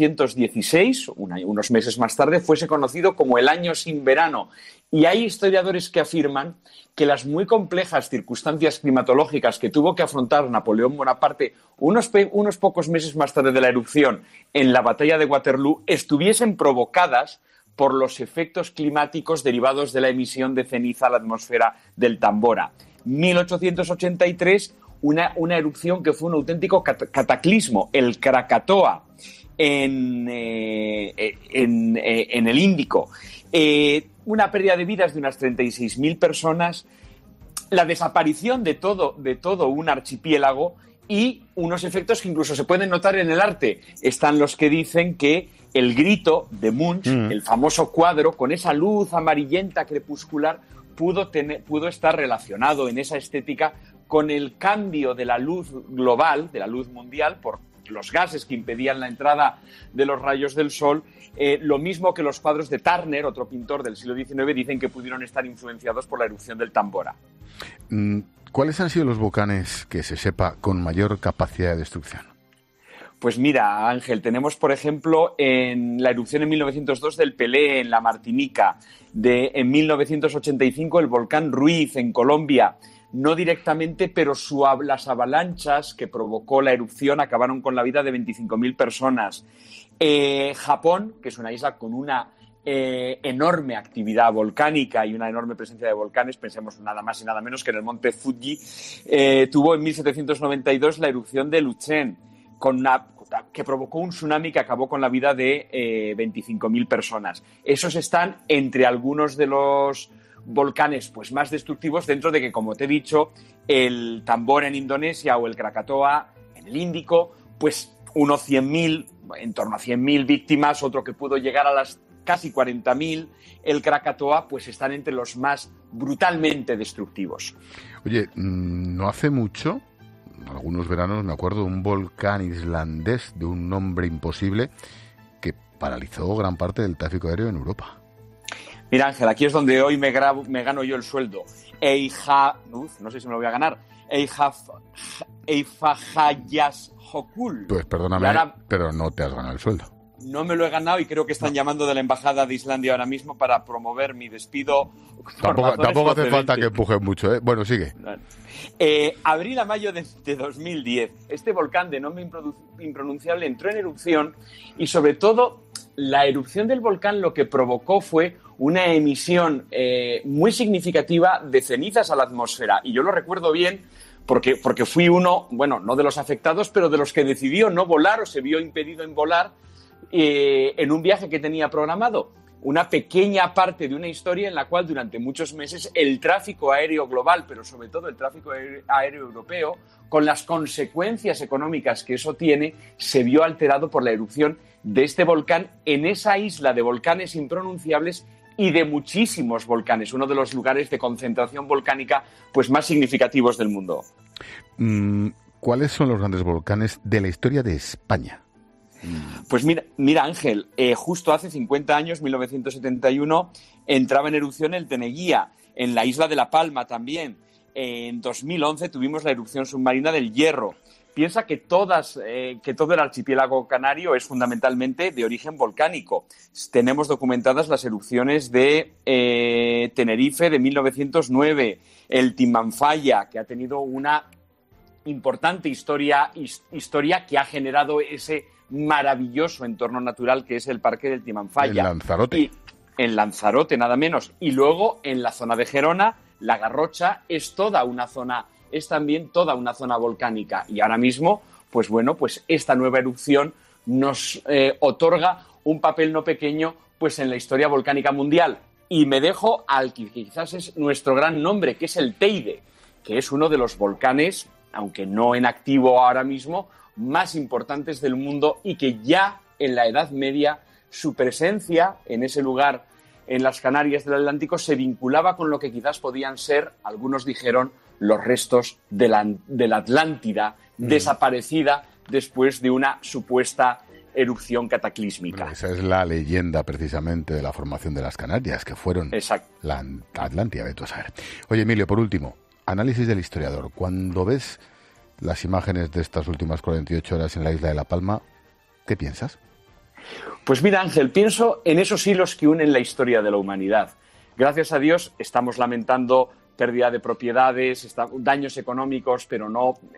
1816, unos meses más tarde, fuese conocido como el Año sin Verano. Y hay historiadores que afirman que las muy complejas circunstancias climatológicas que tuvo que afrontar Napoleón Bonaparte unos pocos meses más tarde de la erupción en la batalla de Waterloo estuviesen provocadas por los efectos climáticos derivados de la emisión de ceniza a la atmósfera del Tambora. 1883, una erupción que fue un auténtico cataclismo, el Krakatoa, en el Índico. Una pérdida de vidas de unas 36.000 personas, la desaparición de todo un archipiélago y unos efectos que incluso se pueden notar en el arte. Están los que dicen que el grito de Munch, el famoso cuadro, con esa luz amarillenta crepuscular, pudo estar relacionado en esa estética con el cambio de la luz global, de la luz mundial, por los gases que impedían la entrada de los rayos del sol, lo mismo que los cuadros de Turner, otro pintor del siglo XIX, dicen que pudieron estar influenciados por la erupción del Tambora. ¿Cuáles han sido los volcanes, que se sepa, con mayor capacidad de destrucción? Pues mira, Ángel, tenemos, por ejemplo, en la erupción en 1902 del Pelé, en la Martinica, en 1985 el volcán Ruiz, en Colombia. No directamente, pero las avalanchas que provocó la erupción acabaron con la vida de 25.000 personas. Japón, que es una isla con una enorme actividad volcánica y una enorme presencia de volcanes, pensemos nada más y nada menos que en el monte Fuji, tuvo en 1792 la erupción de Lutsen, que provocó un tsunami que acabó con la vida de 25.000 personas. Esos están entre algunos de los volcanes pues más destructivos, dentro de que, como te he dicho, el Tambora en Indonesia o el Krakatoa en el Índico, pues en torno a 100.000 víctimas, otro que pudo llegar a las casi 40.000, el Krakatoa, pues están entre los más brutalmente destructivos. Oye, no hace mucho, algunos veranos, me acuerdo, un volcán islandés de un nombre imposible que paralizó gran parte del tráfico aéreo en Europa. Mira, Ángel, aquí es donde hoy me gano yo el sueldo. No sé si me lo voy a ganar. Eifajayashokul. Pues perdóname, pero no te has ganado el sueldo. No me lo he ganado y creo que están llamando de la Embajada de Islandia ahora mismo para promover mi despido. Tampoco hace falta que empujes mucho, ¿eh? Bueno, sigue. Abril a mayo de 2010, este volcán de nombre impronunciable entró en erupción y sobre todo la erupción del volcán lo que provocó fue una emisión muy significativa de cenizas a la atmósfera. Y yo lo recuerdo bien porque fui uno, bueno, no de los afectados, pero de los que decidió no volar o se vio impedido en volar en un viaje que tenía programado. Una pequeña parte de una historia en la cual durante muchos meses el tráfico aéreo global, pero sobre todo el tráfico aéreo europeo, con las consecuencias económicas que eso tiene, se vio alterado por la erupción de este volcán en esa isla de volcanes impronunciables y de muchísimos volcanes, uno de los lugares de concentración volcánica pues más significativos del mundo. ¿Cuáles son los grandes volcanes de la historia de España? Pues mira Ángel, justo hace 50 años, 1971, entraba en erupción el Teneguía, en la isla de La Palma también. En 2011 tuvimos la erupción submarina del Hierro. Piensa que todo el archipiélago canario es fundamentalmente de origen volcánico. Tenemos documentadas las erupciones de Tenerife de 1909, el Timanfaya, que ha tenido una importante historia que ha generado ese maravilloso entorno natural que es el Parque del Timanfaya. En Lanzarote. En Lanzarote, nada menos. Y luego, en la zona de Gerona, la Garrocha es también toda una zona volcánica. Y ahora mismo, pues bueno, pues esta nueva erupción nos otorga un papel no pequeño pues en la historia volcánica mundial. Y me dejo al que quizás es nuestro gran nombre, que es el Teide, que es uno de los volcanes, aunque no en activo ahora mismo, más importantes del mundo y que ya en la Edad Media su presencia en ese lugar en las Canarias del Atlántico se vinculaba con lo que quizás podían ser, algunos dijeron, los restos de la Atlántida desaparecida después de una supuesta erupción cataclísmica. Esa es la leyenda precisamente de la formación de las Canarias, que fueron la Atlántida, vete a saber. Oye, Emilio, por último, análisis del historiador. Cuando ves las imágenes de estas últimas 48 horas en la isla de La Palma, ¿qué piensas? Pues mira, Ángel, pienso en esos hilos que unen la historia de la humanidad. Gracias a Dios estamos lamentando pérdida de propiedades, daños económicos, pero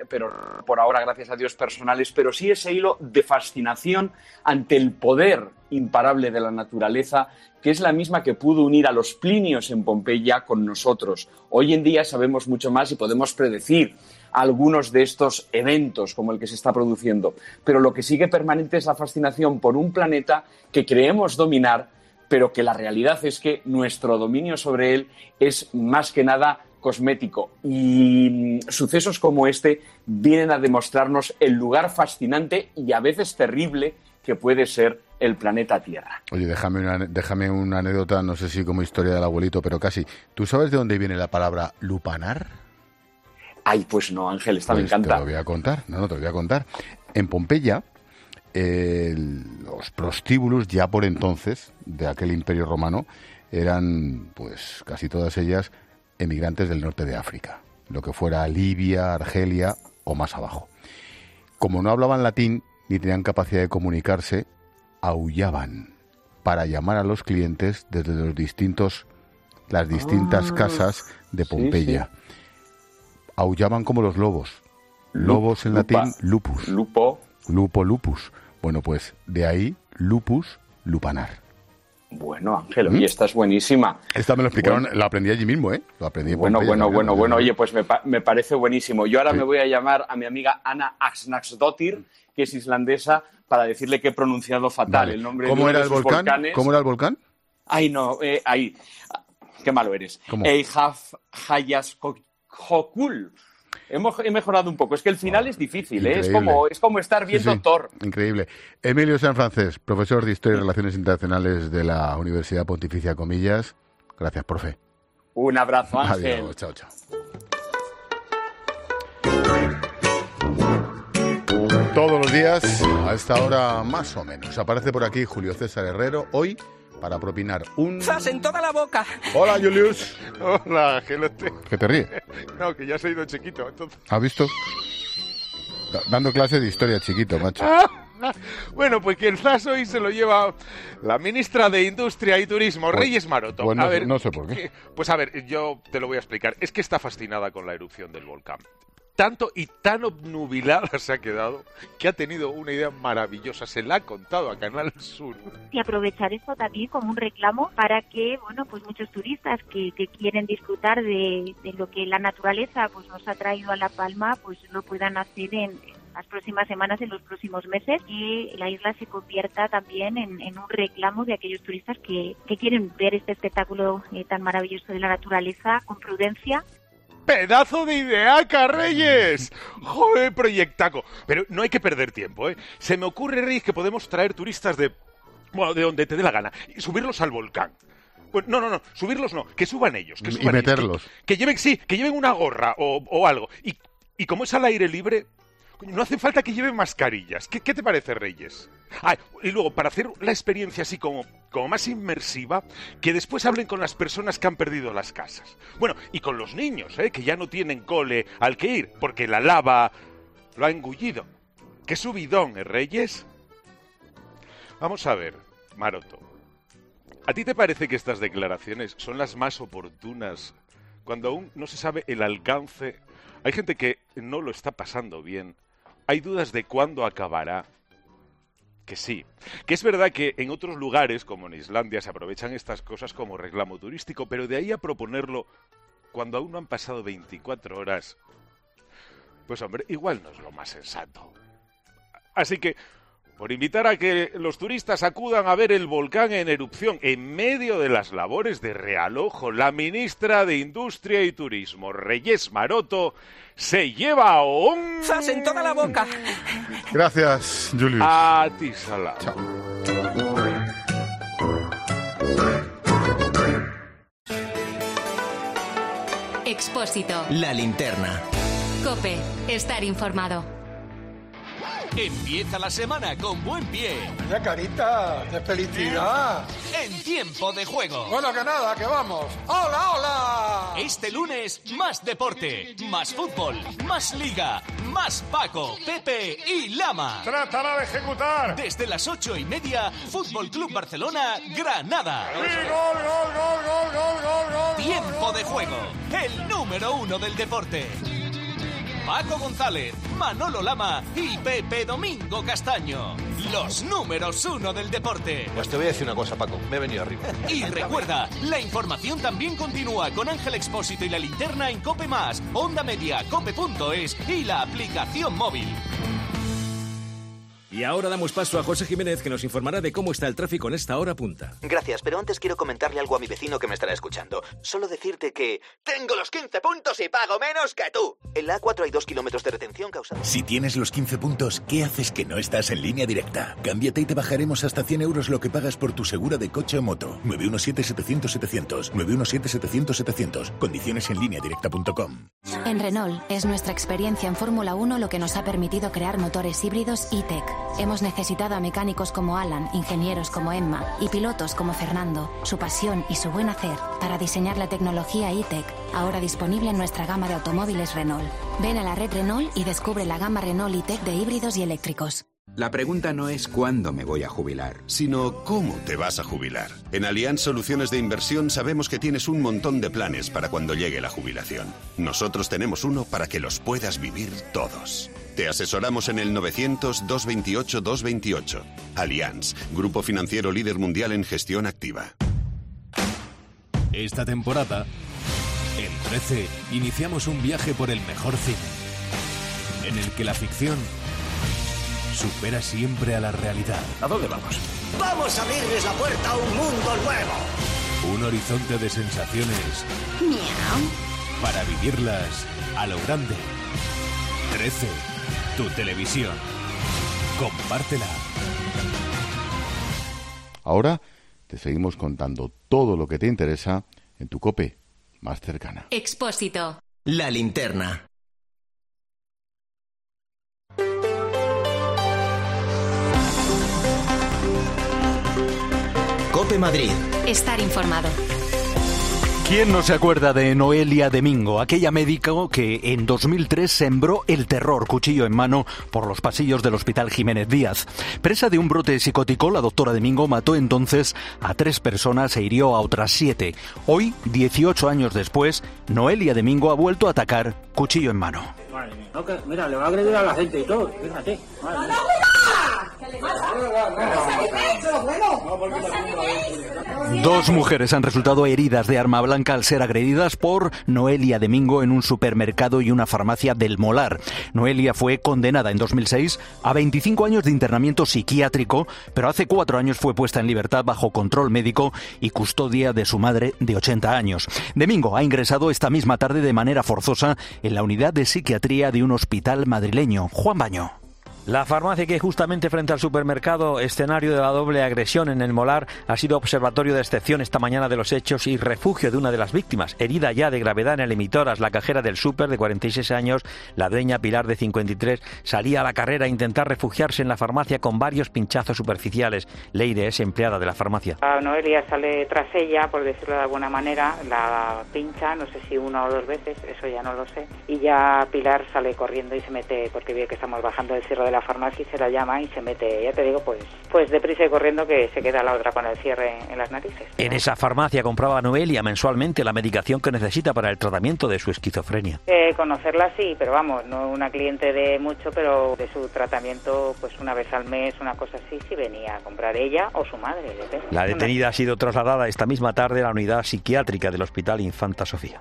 por ahora, gracias a Dios, personales, pero sí ese hilo de fascinación ante el poder imparable de la naturaleza, que es la misma que pudo unir a los plinios en Pompeya con nosotros. Hoy en día sabemos mucho más y podemos predecir algunos de estos eventos como el que se está produciendo, pero lo que sigue permanente es la fascinación por un planeta que creemos dominar, pero que la realidad es que nuestro dominio sobre él es más que nada cosmético. Y sucesos como este vienen a demostrarnos el lugar fascinante y a veces terrible que puede ser el planeta Tierra. Oye, déjame una anécdota, no sé si como historia del abuelito, pero casi. ¿Tú sabes de dónde viene la palabra lupanar? Ay, pues no, Ángel, esta pues me encanta. Te lo voy a contar, te lo voy a contar. En Pompeya, los prostíbulos, ya por entonces, de aquel imperio romano, eran, pues, casi todas ellas emigrantes del norte de África, lo que fuera Libia, Argelia o más abajo. Como no hablaban latín ni tenían capacidad de comunicarse, aullaban para llamar a los clientes desde las distintas casas de Pompeya. Sí, sí. Aullaban como los lobos. Lobos en latín, lupus. Lupo, lupus. Bueno, pues de ahí, lupus, lupanar. Bueno, Ángel, oye, esta es buenísima. Esta me lo explicaron, la aprendí allí mismo, ¿eh? Lo aprendí en Pompeya, bueno. Oye, pues me parece buenísimo. Yo ahora me voy a llamar a mi amiga Ana Axnaxdóttir, que es islandesa, para decirle que he pronunciado fatal el nombre de uno de sus volcanes. ¿Cómo era el volcán? Ay, no, ahí. Qué malo eres. Eifajayashokul. He mejorado un poco. Es que el final es difícil, ¿eh? Es como estar viendo Thor. Increíble. Emilio Sanfrancés, profesor de Historia y Relaciones Internacionales de la Universidad Pontificia Comillas. Gracias, profe. Un abrazo, Ángel. Adiós, chao. días, a esta hora más o menos. Aparece por aquí Julio César Herrero, hoy para propinar un... ¡Zas en toda la boca! Hola, Julius. Hola, Gelote. ¿Qué te ríes? No, que ya se ha ido chiquito, entonces... ¿Has visto? Dando clase de historia chiquito, macho. Bueno, pues que el zas hoy se lo lleva la ministra de Industria y Turismo, Reyes Maroto. Pues no, no sé por qué. Pues a ver, yo te lo voy a explicar. Es que está fascinada con la erupción del volcán. Tanto y tan obnubilada se ha quedado que ha tenido una idea maravillosa. Se la ha contado a Canal Sur. Y aprovechar esto también como un reclamo para que, bueno, pues muchos turistas que quieren disfrutar de lo que la naturaleza pues nos ha traído a La Palma, pues lo puedan hacer en las próximas semanas, en los próximos meses, y la isla se convierta también en un reclamo de aquellos turistas que quieren ver este espectáculo tan maravilloso de la naturaleza con prudencia. ¡Pedazo de ideaca, Reyes! ¡Joder, proyectaco! Pero no hay que perder tiempo, ¿eh? Se me ocurre, Reyes, que podemos traer turistas de donde te dé la gana y subirlos al volcán. Bueno, no, subirlos no, que suban ellos. Que suban y meterlos. Ellos, que lleven una gorra o algo. Y como es al aire libre... No hace falta que lleven mascarillas. ¿Qué te parece, Reyes? Y luego, para hacer la experiencia así como más inmersiva, que después hablen con las personas que han perdido las casas. Bueno, y con los niños, que ya no tienen cole al que ir, porque la lava lo ha engullido. ¡Qué subidón, Reyes! Vamos a ver, Maroto. ¿A ti te parece que estas declaraciones son las más oportunas cuando aún no se sabe el alcance? Hay gente que no lo está pasando bien. Hay dudas de cuándo acabará. Que sí. Que es verdad que en otros lugares, como en Islandia, se aprovechan estas cosas como reclamo turístico, pero de ahí a proponerlo cuando aún no han pasado 24 horas, pues hombre, igual no es lo más sensato. Así que, por invitar a que los turistas acudan a ver el volcán en erupción en medio de las labores de realojo, la ministra de Industria y Turismo, Reyes Maroto, se lleva un... ¡Zas en toda la boca! Gracias, Julius. A ti, Sala. Chao. Expósito. La linterna. COPE. Estar informado. Empieza la semana con buen pie. ¡Qué carita de felicidad! En tiempo de juego. Bueno, que nada, que vamos. ¡Hola, hola! Este lunes, más deporte, más fútbol, más liga, más Paco, Pepe y Lama. ¡Trátala de ejecutar! Desde las 8:30, Fútbol Club Barcelona, Granada. ¡Y gol, gol, gol, gol, gol, gol, gol! Tiempo de juego, el número 1 del deporte. Paco González, Manolo Lama y Pepe Domingo Castaño. Los números 1 del deporte. Pues te voy a decir una cosa, Paco. Me he venido arriba. Y recuerda, la información también continúa con Ángel Expósito y la linterna en COPE+, Onda Media, cope.es y la aplicación móvil. Y ahora damos paso a José Jiménez, que nos informará de cómo está el tráfico en esta hora punta. Gracias, pero antes quiero comentarle algo a mi vecino que me estará escuchando. Solo decirte que... ¡tengo los 15 puntos y pago menos que tú! En la A4 hay 2 kilómetros de retención causada... Si tienes los 15 puntos, ¿qué haces que no estás en Línea Directa? Cámbiate y te bajaremos hasta 100 euros lo que pagas por tu segura de coche o moto. 917-700-700. 917-700-700. Condiciones en lineadirecta.com. En Renault es nuestra experiencia en Fórmula 1 lo que nos ha permitido crear motores híbridos e-Tech. Hemos necesitado a mecánicos como Alan, ingenieros como Emma y pilotos como Fernando, su pasión y su buen hacer para diseñar la tecnología e-Tech, ahora disponible en nuestra gama de automóviles Renault. Ven a la red Renault y descubre la gama Renault e-Tech de híbridos y eléctricos. La pregunta no es cuándo me voy a jubilar, sino cómo te vas a jubilar. En Allianz Soluciones de Inversión sabemos que tienes un montón de planes para cuando llegue la jubilación. Nosotros tenemos uno para que los puedas vivir todos. Te asesoramos en el 900-228-228. Allianz, grupo financiero líder mundial en gestión activa. Esta temporada, en 13, iniciamos un viaje por el mejor cine, en el que la ficción supera siempre a la realidad. ¿A dónde vamos? ¡Vamos a abrirles la puerta a un mundo nuevo! Un horizonte de sensaciones. Miau. Para vivirlas a lo grande. 13, tu televisión. Compártela. Ahora te seguimos contando todo lo que te interesa en tu COPE más cercana. Expósito. La linterna. COPE Madrid. Estar informado. ¿Quién no se acuerda de Noelia Domingo, aquella médico que en 2003 sembró el terror, cuchillo en mano, por los pasillos del Hospital Jiménez Díaz? Presa de un brote psicótico, la doctora Domingo mató entonces a 3 personas e hirió a otras 7. Hoy, 18 años después, Noelia Domingo ha vuelto a atacar, cuchillo en mano. Madre mía, no, que, mira, le va a agredir a la gente y todo, fíjate. Madre mía. Dos mujeres han resultado heridas de arma blanca al ser agredidas por Noelia Domingo en un supermercado y una farmacia del Molar. Noelia fue condenada en 2006 a 25 años de internamiento psiquiátrico, pero hace 4 años fue puesta en libertad bajo control médico y custodia de su madre de 80 años. Domingo ha ingresado esta misma tarde de manera forzosa en la unidad de psiquiatría de un hospital madrileño. Juan Baño. La farmacia, que justamente frente al supermercado, escenario de la doble agresión en el Molar, ha sido observatorio de excepción esta mañana de los hechos y refugio de una de las víctimas. Herida ya de gravedad en el Emitoras, la cajera del súper de 46 años, la dueña Pilar de 53, salía a la carrera a intentar refugiarse en la farmacia con varios pinchazos superficiales. Leire es empleada de la farmacia. Noelia sale tras ella, por decirlo de alguna manera, la pincha, no sé si 1 o 2 veces, eso ya no lo sé, y ya Pilar sale corriendo y se mete, porque ve que estamos bajando el cierre de la farmacia, y se la llama y se mete, ya te digo, pues deprisa y corriendo, que se queda la otra con el cierre en las narices. En esa farmacia compraba Noelia mensualmente la medicación que necesita para el tratamiento de su esquizofrenia. Conocerla sí, pero vamos, no una cliente de mucho, pero de su tratamiento, pues una vez al mes, una cosa así, sí venía a comprar ella o su madre. Depende. La detenida ha sido trasladada esta misma tarde a la unidad psiquiátrica del Hospital Infanta Sofía.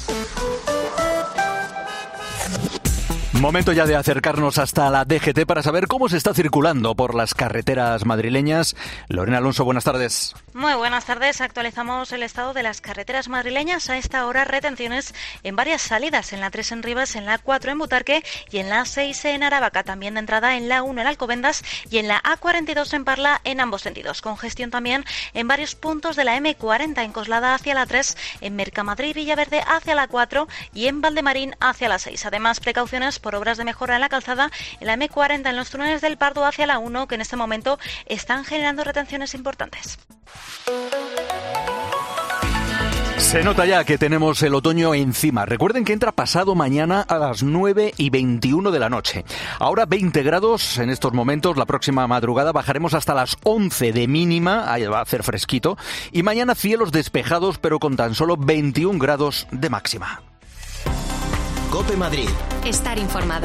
Momento ya de acercarnos hasta la DGT para saber cómo se está circulando por las carreteras madrileñas. Lorena Alonso, buenas tardes. Muy buenas tardes. Actualizamos el estado de las carreteras madrileñas. A esta hora, retenciones en varias salidas. En la 3 en Rivas, en la 4 en Butarque y en la 6 en Aravaca. También de entrada en la 1 en Alcobendas y en la A42 en Parla en ambos sentidos. Congestión también en varios puntos de la M40 en Coslada hacia la 3, en Mercamadrid Villaverde hacia la 4 y en Valdemarín hacia la 6. Además, precauciones por obras de mejora en la calzada en la M40 en los túneles del Pardo hacia la 1, que en este momento están generando retenciones importantes. Se nota ya que tenemos el otoño encima. Recuerden que entra pasado mañana a las 9:21 de la noche. Ahora 20 grados en estos momentos. La próxima madrugada bajaremos hasta las 11 de mínima. Ahí va a hacer fresquito. Y mañana cielos despejados, pero con tan solo 21 grados de máxima. COPE Madrid. Estar informado.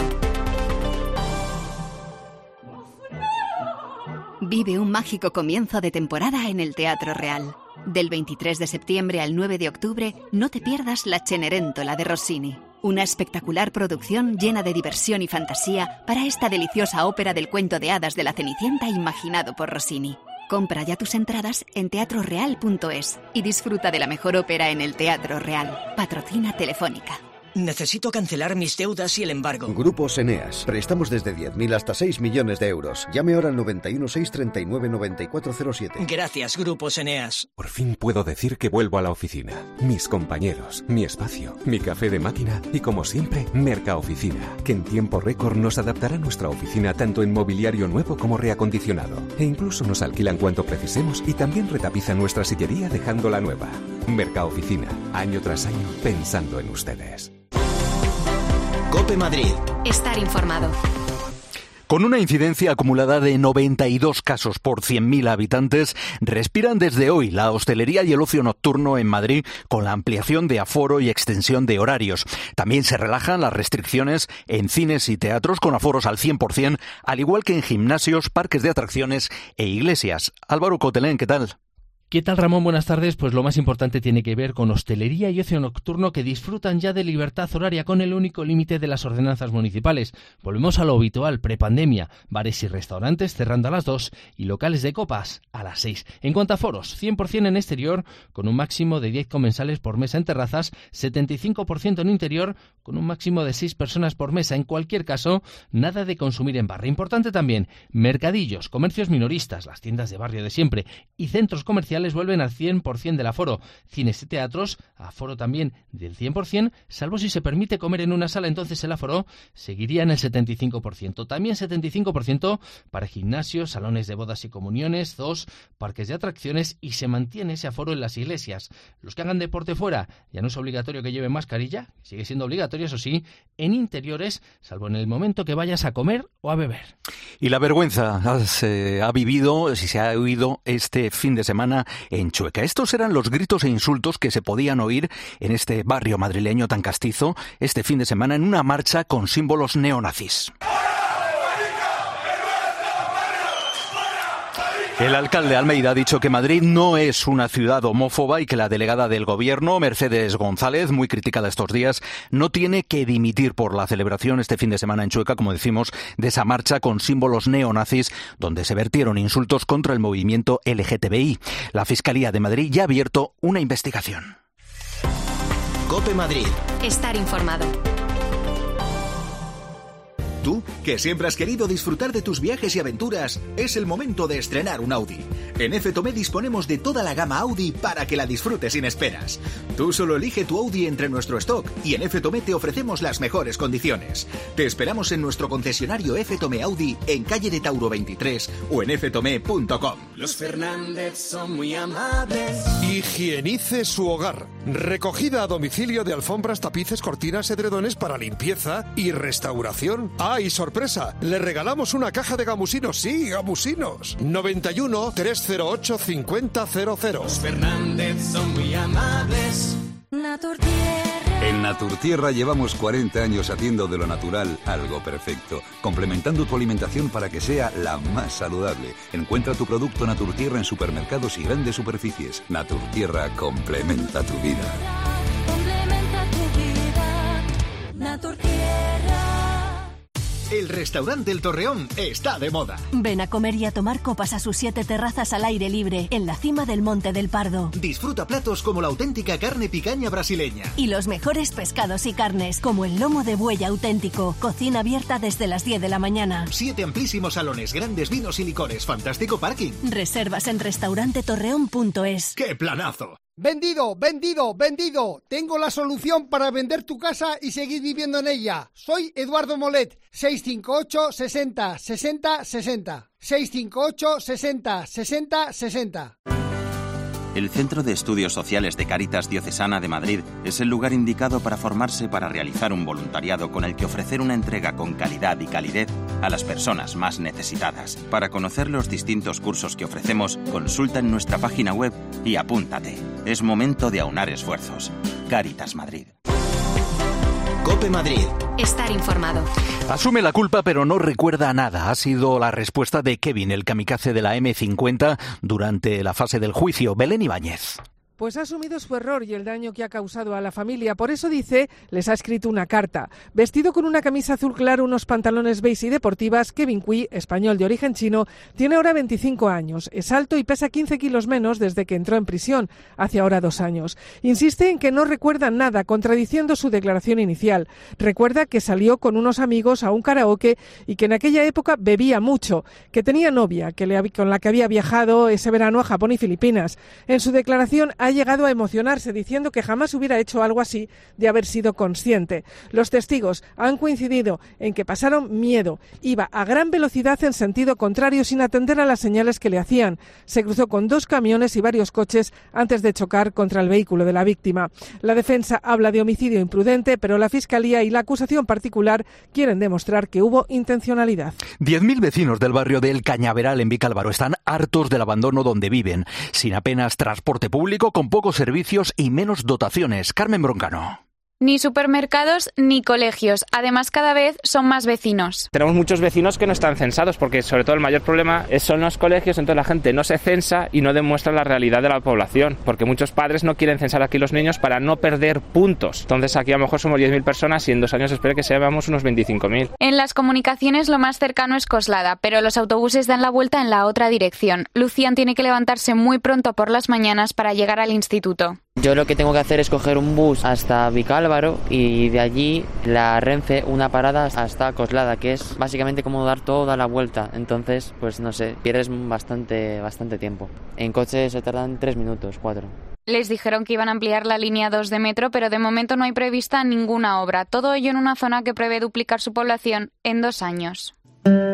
Vive un mágico comienzo de temporada en el Teatro Real. Del 23 de septiembre al 9 de octubre, no te pierdas La Cenerentola de Rossini. Una espectacular producción llena de diversión y fantasía para esta deliciosa ópera del cuento de hadas de la Cenicienta imaginado por Rossini. Compra ya tus entradas en teatroreal.es y disfruta de la mejor ópera en el Teatro Real. Patrocina Telefónica. Necesito cancelar mis deudas y el embargo. Grupos Eneas. Prestamos desde 10.000 hasta 6 millones de euros. Llame ahora al 91 639 9407. Gracias, Grupos Eneas. Por fin puedo decir que vuelvo a la oficina. Mis compañeros, mi espacio, mi café de máquina y, como siempre, Mercaoficina, que en tiempo récord nos adaptará nuestra oficina tanto en mobiliario nuevo como reacondicionado. E incluso nos alquilan cuanto precisemos y también retapizan nuestra sillería dejándola nueva. Mercaoficina, año tras año, pensando en ustedes. COPE Madrid. Estar informado. Con una incidencia acumulada de 92 casos por 100.000 habitantes, respiran desde hoy la hostelería y el ocio nocturno en Madrid con la ampliación de aforo y extensión de horarios. También se relajan las restricciones en cines y teatros con aforos al 100%, al igual que en gimnasios, parques de atracciones e iglesias. Álvaro Cotelén, ¿qué tal? ¿Qué tal, Ramón? Buenas tardes. Pues lo más importante tiene que ver con hostelería y ocio nocturno, que disfrutan ya de libertad horaria con el único límite de las ordenanzas municipales. Volvemos a lo habitual, prepandemia. Bares y restaurantes cerrando a las 2 y locales de copas a las 6. En cuanto a foros, 100% en exterior, con un máximo de 10 comensales por mesa en terrazas, 75% en interior, con un máximo de 6 personas por mesa. En cualquier caso, nada de consumir en barra. Importante también, mercadillos, comercios minoristas, las tiendas de barrio de siempre y centros comerciales comerciales vuelven al 100% del aforo. Cines y teatros, aforo también del 100%, salvo si se permite comer en una sala, entonces el aforo seguiría en el 75%. También 75% para gimnasios, salones de bodas y comuniones, zoos, parques de atracciones, y se mantiene ese aforo en las iglesias. Los que hagan deporte fuera, ya no es obligatorio que lleven mascarilla, sigue siendo obligatorio, eso sí, en interiores, salvo en el momento que vayas a comer o a beber. Y la vergüenza se ha oído este fin de semana en Chueca. Estos eran los gritos e insultos que se podían oír en este barrio madrileño tan castizo este fin de semana en una marcha con símbolos neonazis. El alcalde Almeida ha dicho que Madrid no es una ciudad homófoba y que la delegada del gobierno, Mercedes González, muy criticada estos días, no tiene que dimitir por la celebración este fin de semana en Chueca, como decimos, de esa marcha con símbolos neonazis donde se vertieron insultos contra el movimiento LGTBI. La Fiscalía de Madrid ya ha abierto una investigación. COPE Madrid. Estar informado. Tú, que siempre has querido disfrutar de tus viajes y aventuras, es el momento de estrenar un Audi. En F-Tomé disponemos de toda la gama Audi para que la disfrutes sin esperas. Tú solo elige tu Audi entre nuestro stock y en F-Tomé te ofrecemos las mejores condiciones. Te esperamos en nuestro concesionario F-Tomé Audi en calle de Tauro 23 o en ftomé.com. Los Fernández son muy amables. Higienice su hogar. Recogida a domicilio de alfombras, tapices, cortinas, edredones para limpieza y restauración. ¡Ay, sorpresa! Le regalamos una caja de gamusinos. Sí, gamusinos. 91 308 5000. Los Fernández son muy amables. Naturtierra. En Naturtierra llevamos 40 años haciendo de lo natural algo perfecto, complementando tu alimentación para que sea la más saludable. Encuentra tu producto Naturtierra en supermercados y grandes superficies. Naturtierra complementa tu vida. Complementa tu vida. Naturtierra. El restaurante El Torreón está de moda. Ven a comer y a tomar copas a sus 7 terrazas al aire libre, en la cima del Monte del Pardo. Disfruta platos como la auténtica carne picaña brasileña. Y los mejores pescados y carnes, como el lomo de buey auténtico. Cocina abierta desde las 10 de la mañana. 7 amplísimos salones, grandes vinos y licores, fantástico parking. Reservas en restaurantetorreón.es. ¡Qué planazo! ¡Vendido, vendido, vendido! Tengo la solución para vender tu casa y seguir viviendo en ella. Soy Eduardo Molet, 658 60 60 60. 658 60 60 60. El Centro de Estudios Sociales de Cáritas Diocesana de Madrid es el lugar indicado para formarse para realizar un voluntariado con el que ofrecer una entrega con calidad y calidez a las personas más necesitadas. Para conocer los distintos cursos que ofrecemos, consulta en nuestra página web y apúntate. Es momento de aunar esfuerzos. Cáritas Madrid. COPE Madrid. Estar informado. Asume la culpa pero no recuerda nada. Ha sido la respuesta de Kevin, el kamikaze de la M50, durante la fase del juicio. Belén Ibáñez. Pues ha asumido su error y el daño que ha causado a la familia. Por eso dice, les ha escrito una carta. Vestido con una camisa azul claro, unos pantalones beige y deportivas, Kevin Cui, español de origen chino, tiene ahora 25 años. Es alto y pesa 15 kilos menos desde que entró en prisión, hace ahora 2 años. Insiste en que no recuerda nada, contradiciendo su declaración inicial. Recuerda que salió con unos amigos a un karaoke y que en aquella época bebía mucho, que tenía novia, con la que había viajado ese verano a Japón y Filipinas. En su declaración ha llegado a emocionarse diciendo que jamás hubiera hecho algo así de haber sido consciente. Los testigos han coincidido en que pasaron miedo. Iba a gran velocidad en sentido contrario sin atender a las señales que le hacían. Se cruzó con 2 camiones y varios coches antes de chocar contra el vehículo de la víctima. La defensa habla de homicidio imprudente, pero la Fiscalía y la acusación particular quieren demostrar que hubo intencionalidad. 10.000 vecinos del barrio del Cañaveral en Vicálvaro están hartos del abandono donde viven, sin apenas transporte público, con pocos servicios y menos dotaciones. Carmen Broncano. Ni supermercados ni colegios. Además, cada vez son más vecinos. Tenemos muchos vecinos que no están censados porque sobre todo el mayor problema son los colegios, entonces la gente no se censa y no demuestra la realidad de la población, porque muchos padres no quieren censar aquí los niños para no perder puntos. Entonces aquí a lo mejor somos 10.000 personas y en 2 años espero que seamos unos 25.000. En las comunicaciones lo más cercano es Coslada, pero los autobuses dan la vuelta en la otra dirección. Lucian tiene que levantarse muy pronto por las mañanas para llegar al instituto. Yo lo que tengo que hacer es coger un bus hasta Vicálvaro y de allí la Renfe una parada hasta Coslada, que es básicamente como dar toda la vuelta. Entonces, pues no sé, pierdes bastante tiempo. En coche se tardan 3 minutos, 4. Les dijeron que iban a ampliar la línea 2 de metro, pero de momento no hay prevista ninguna obra. Todo ello en una zona que prevé duplicar su población en 2 años.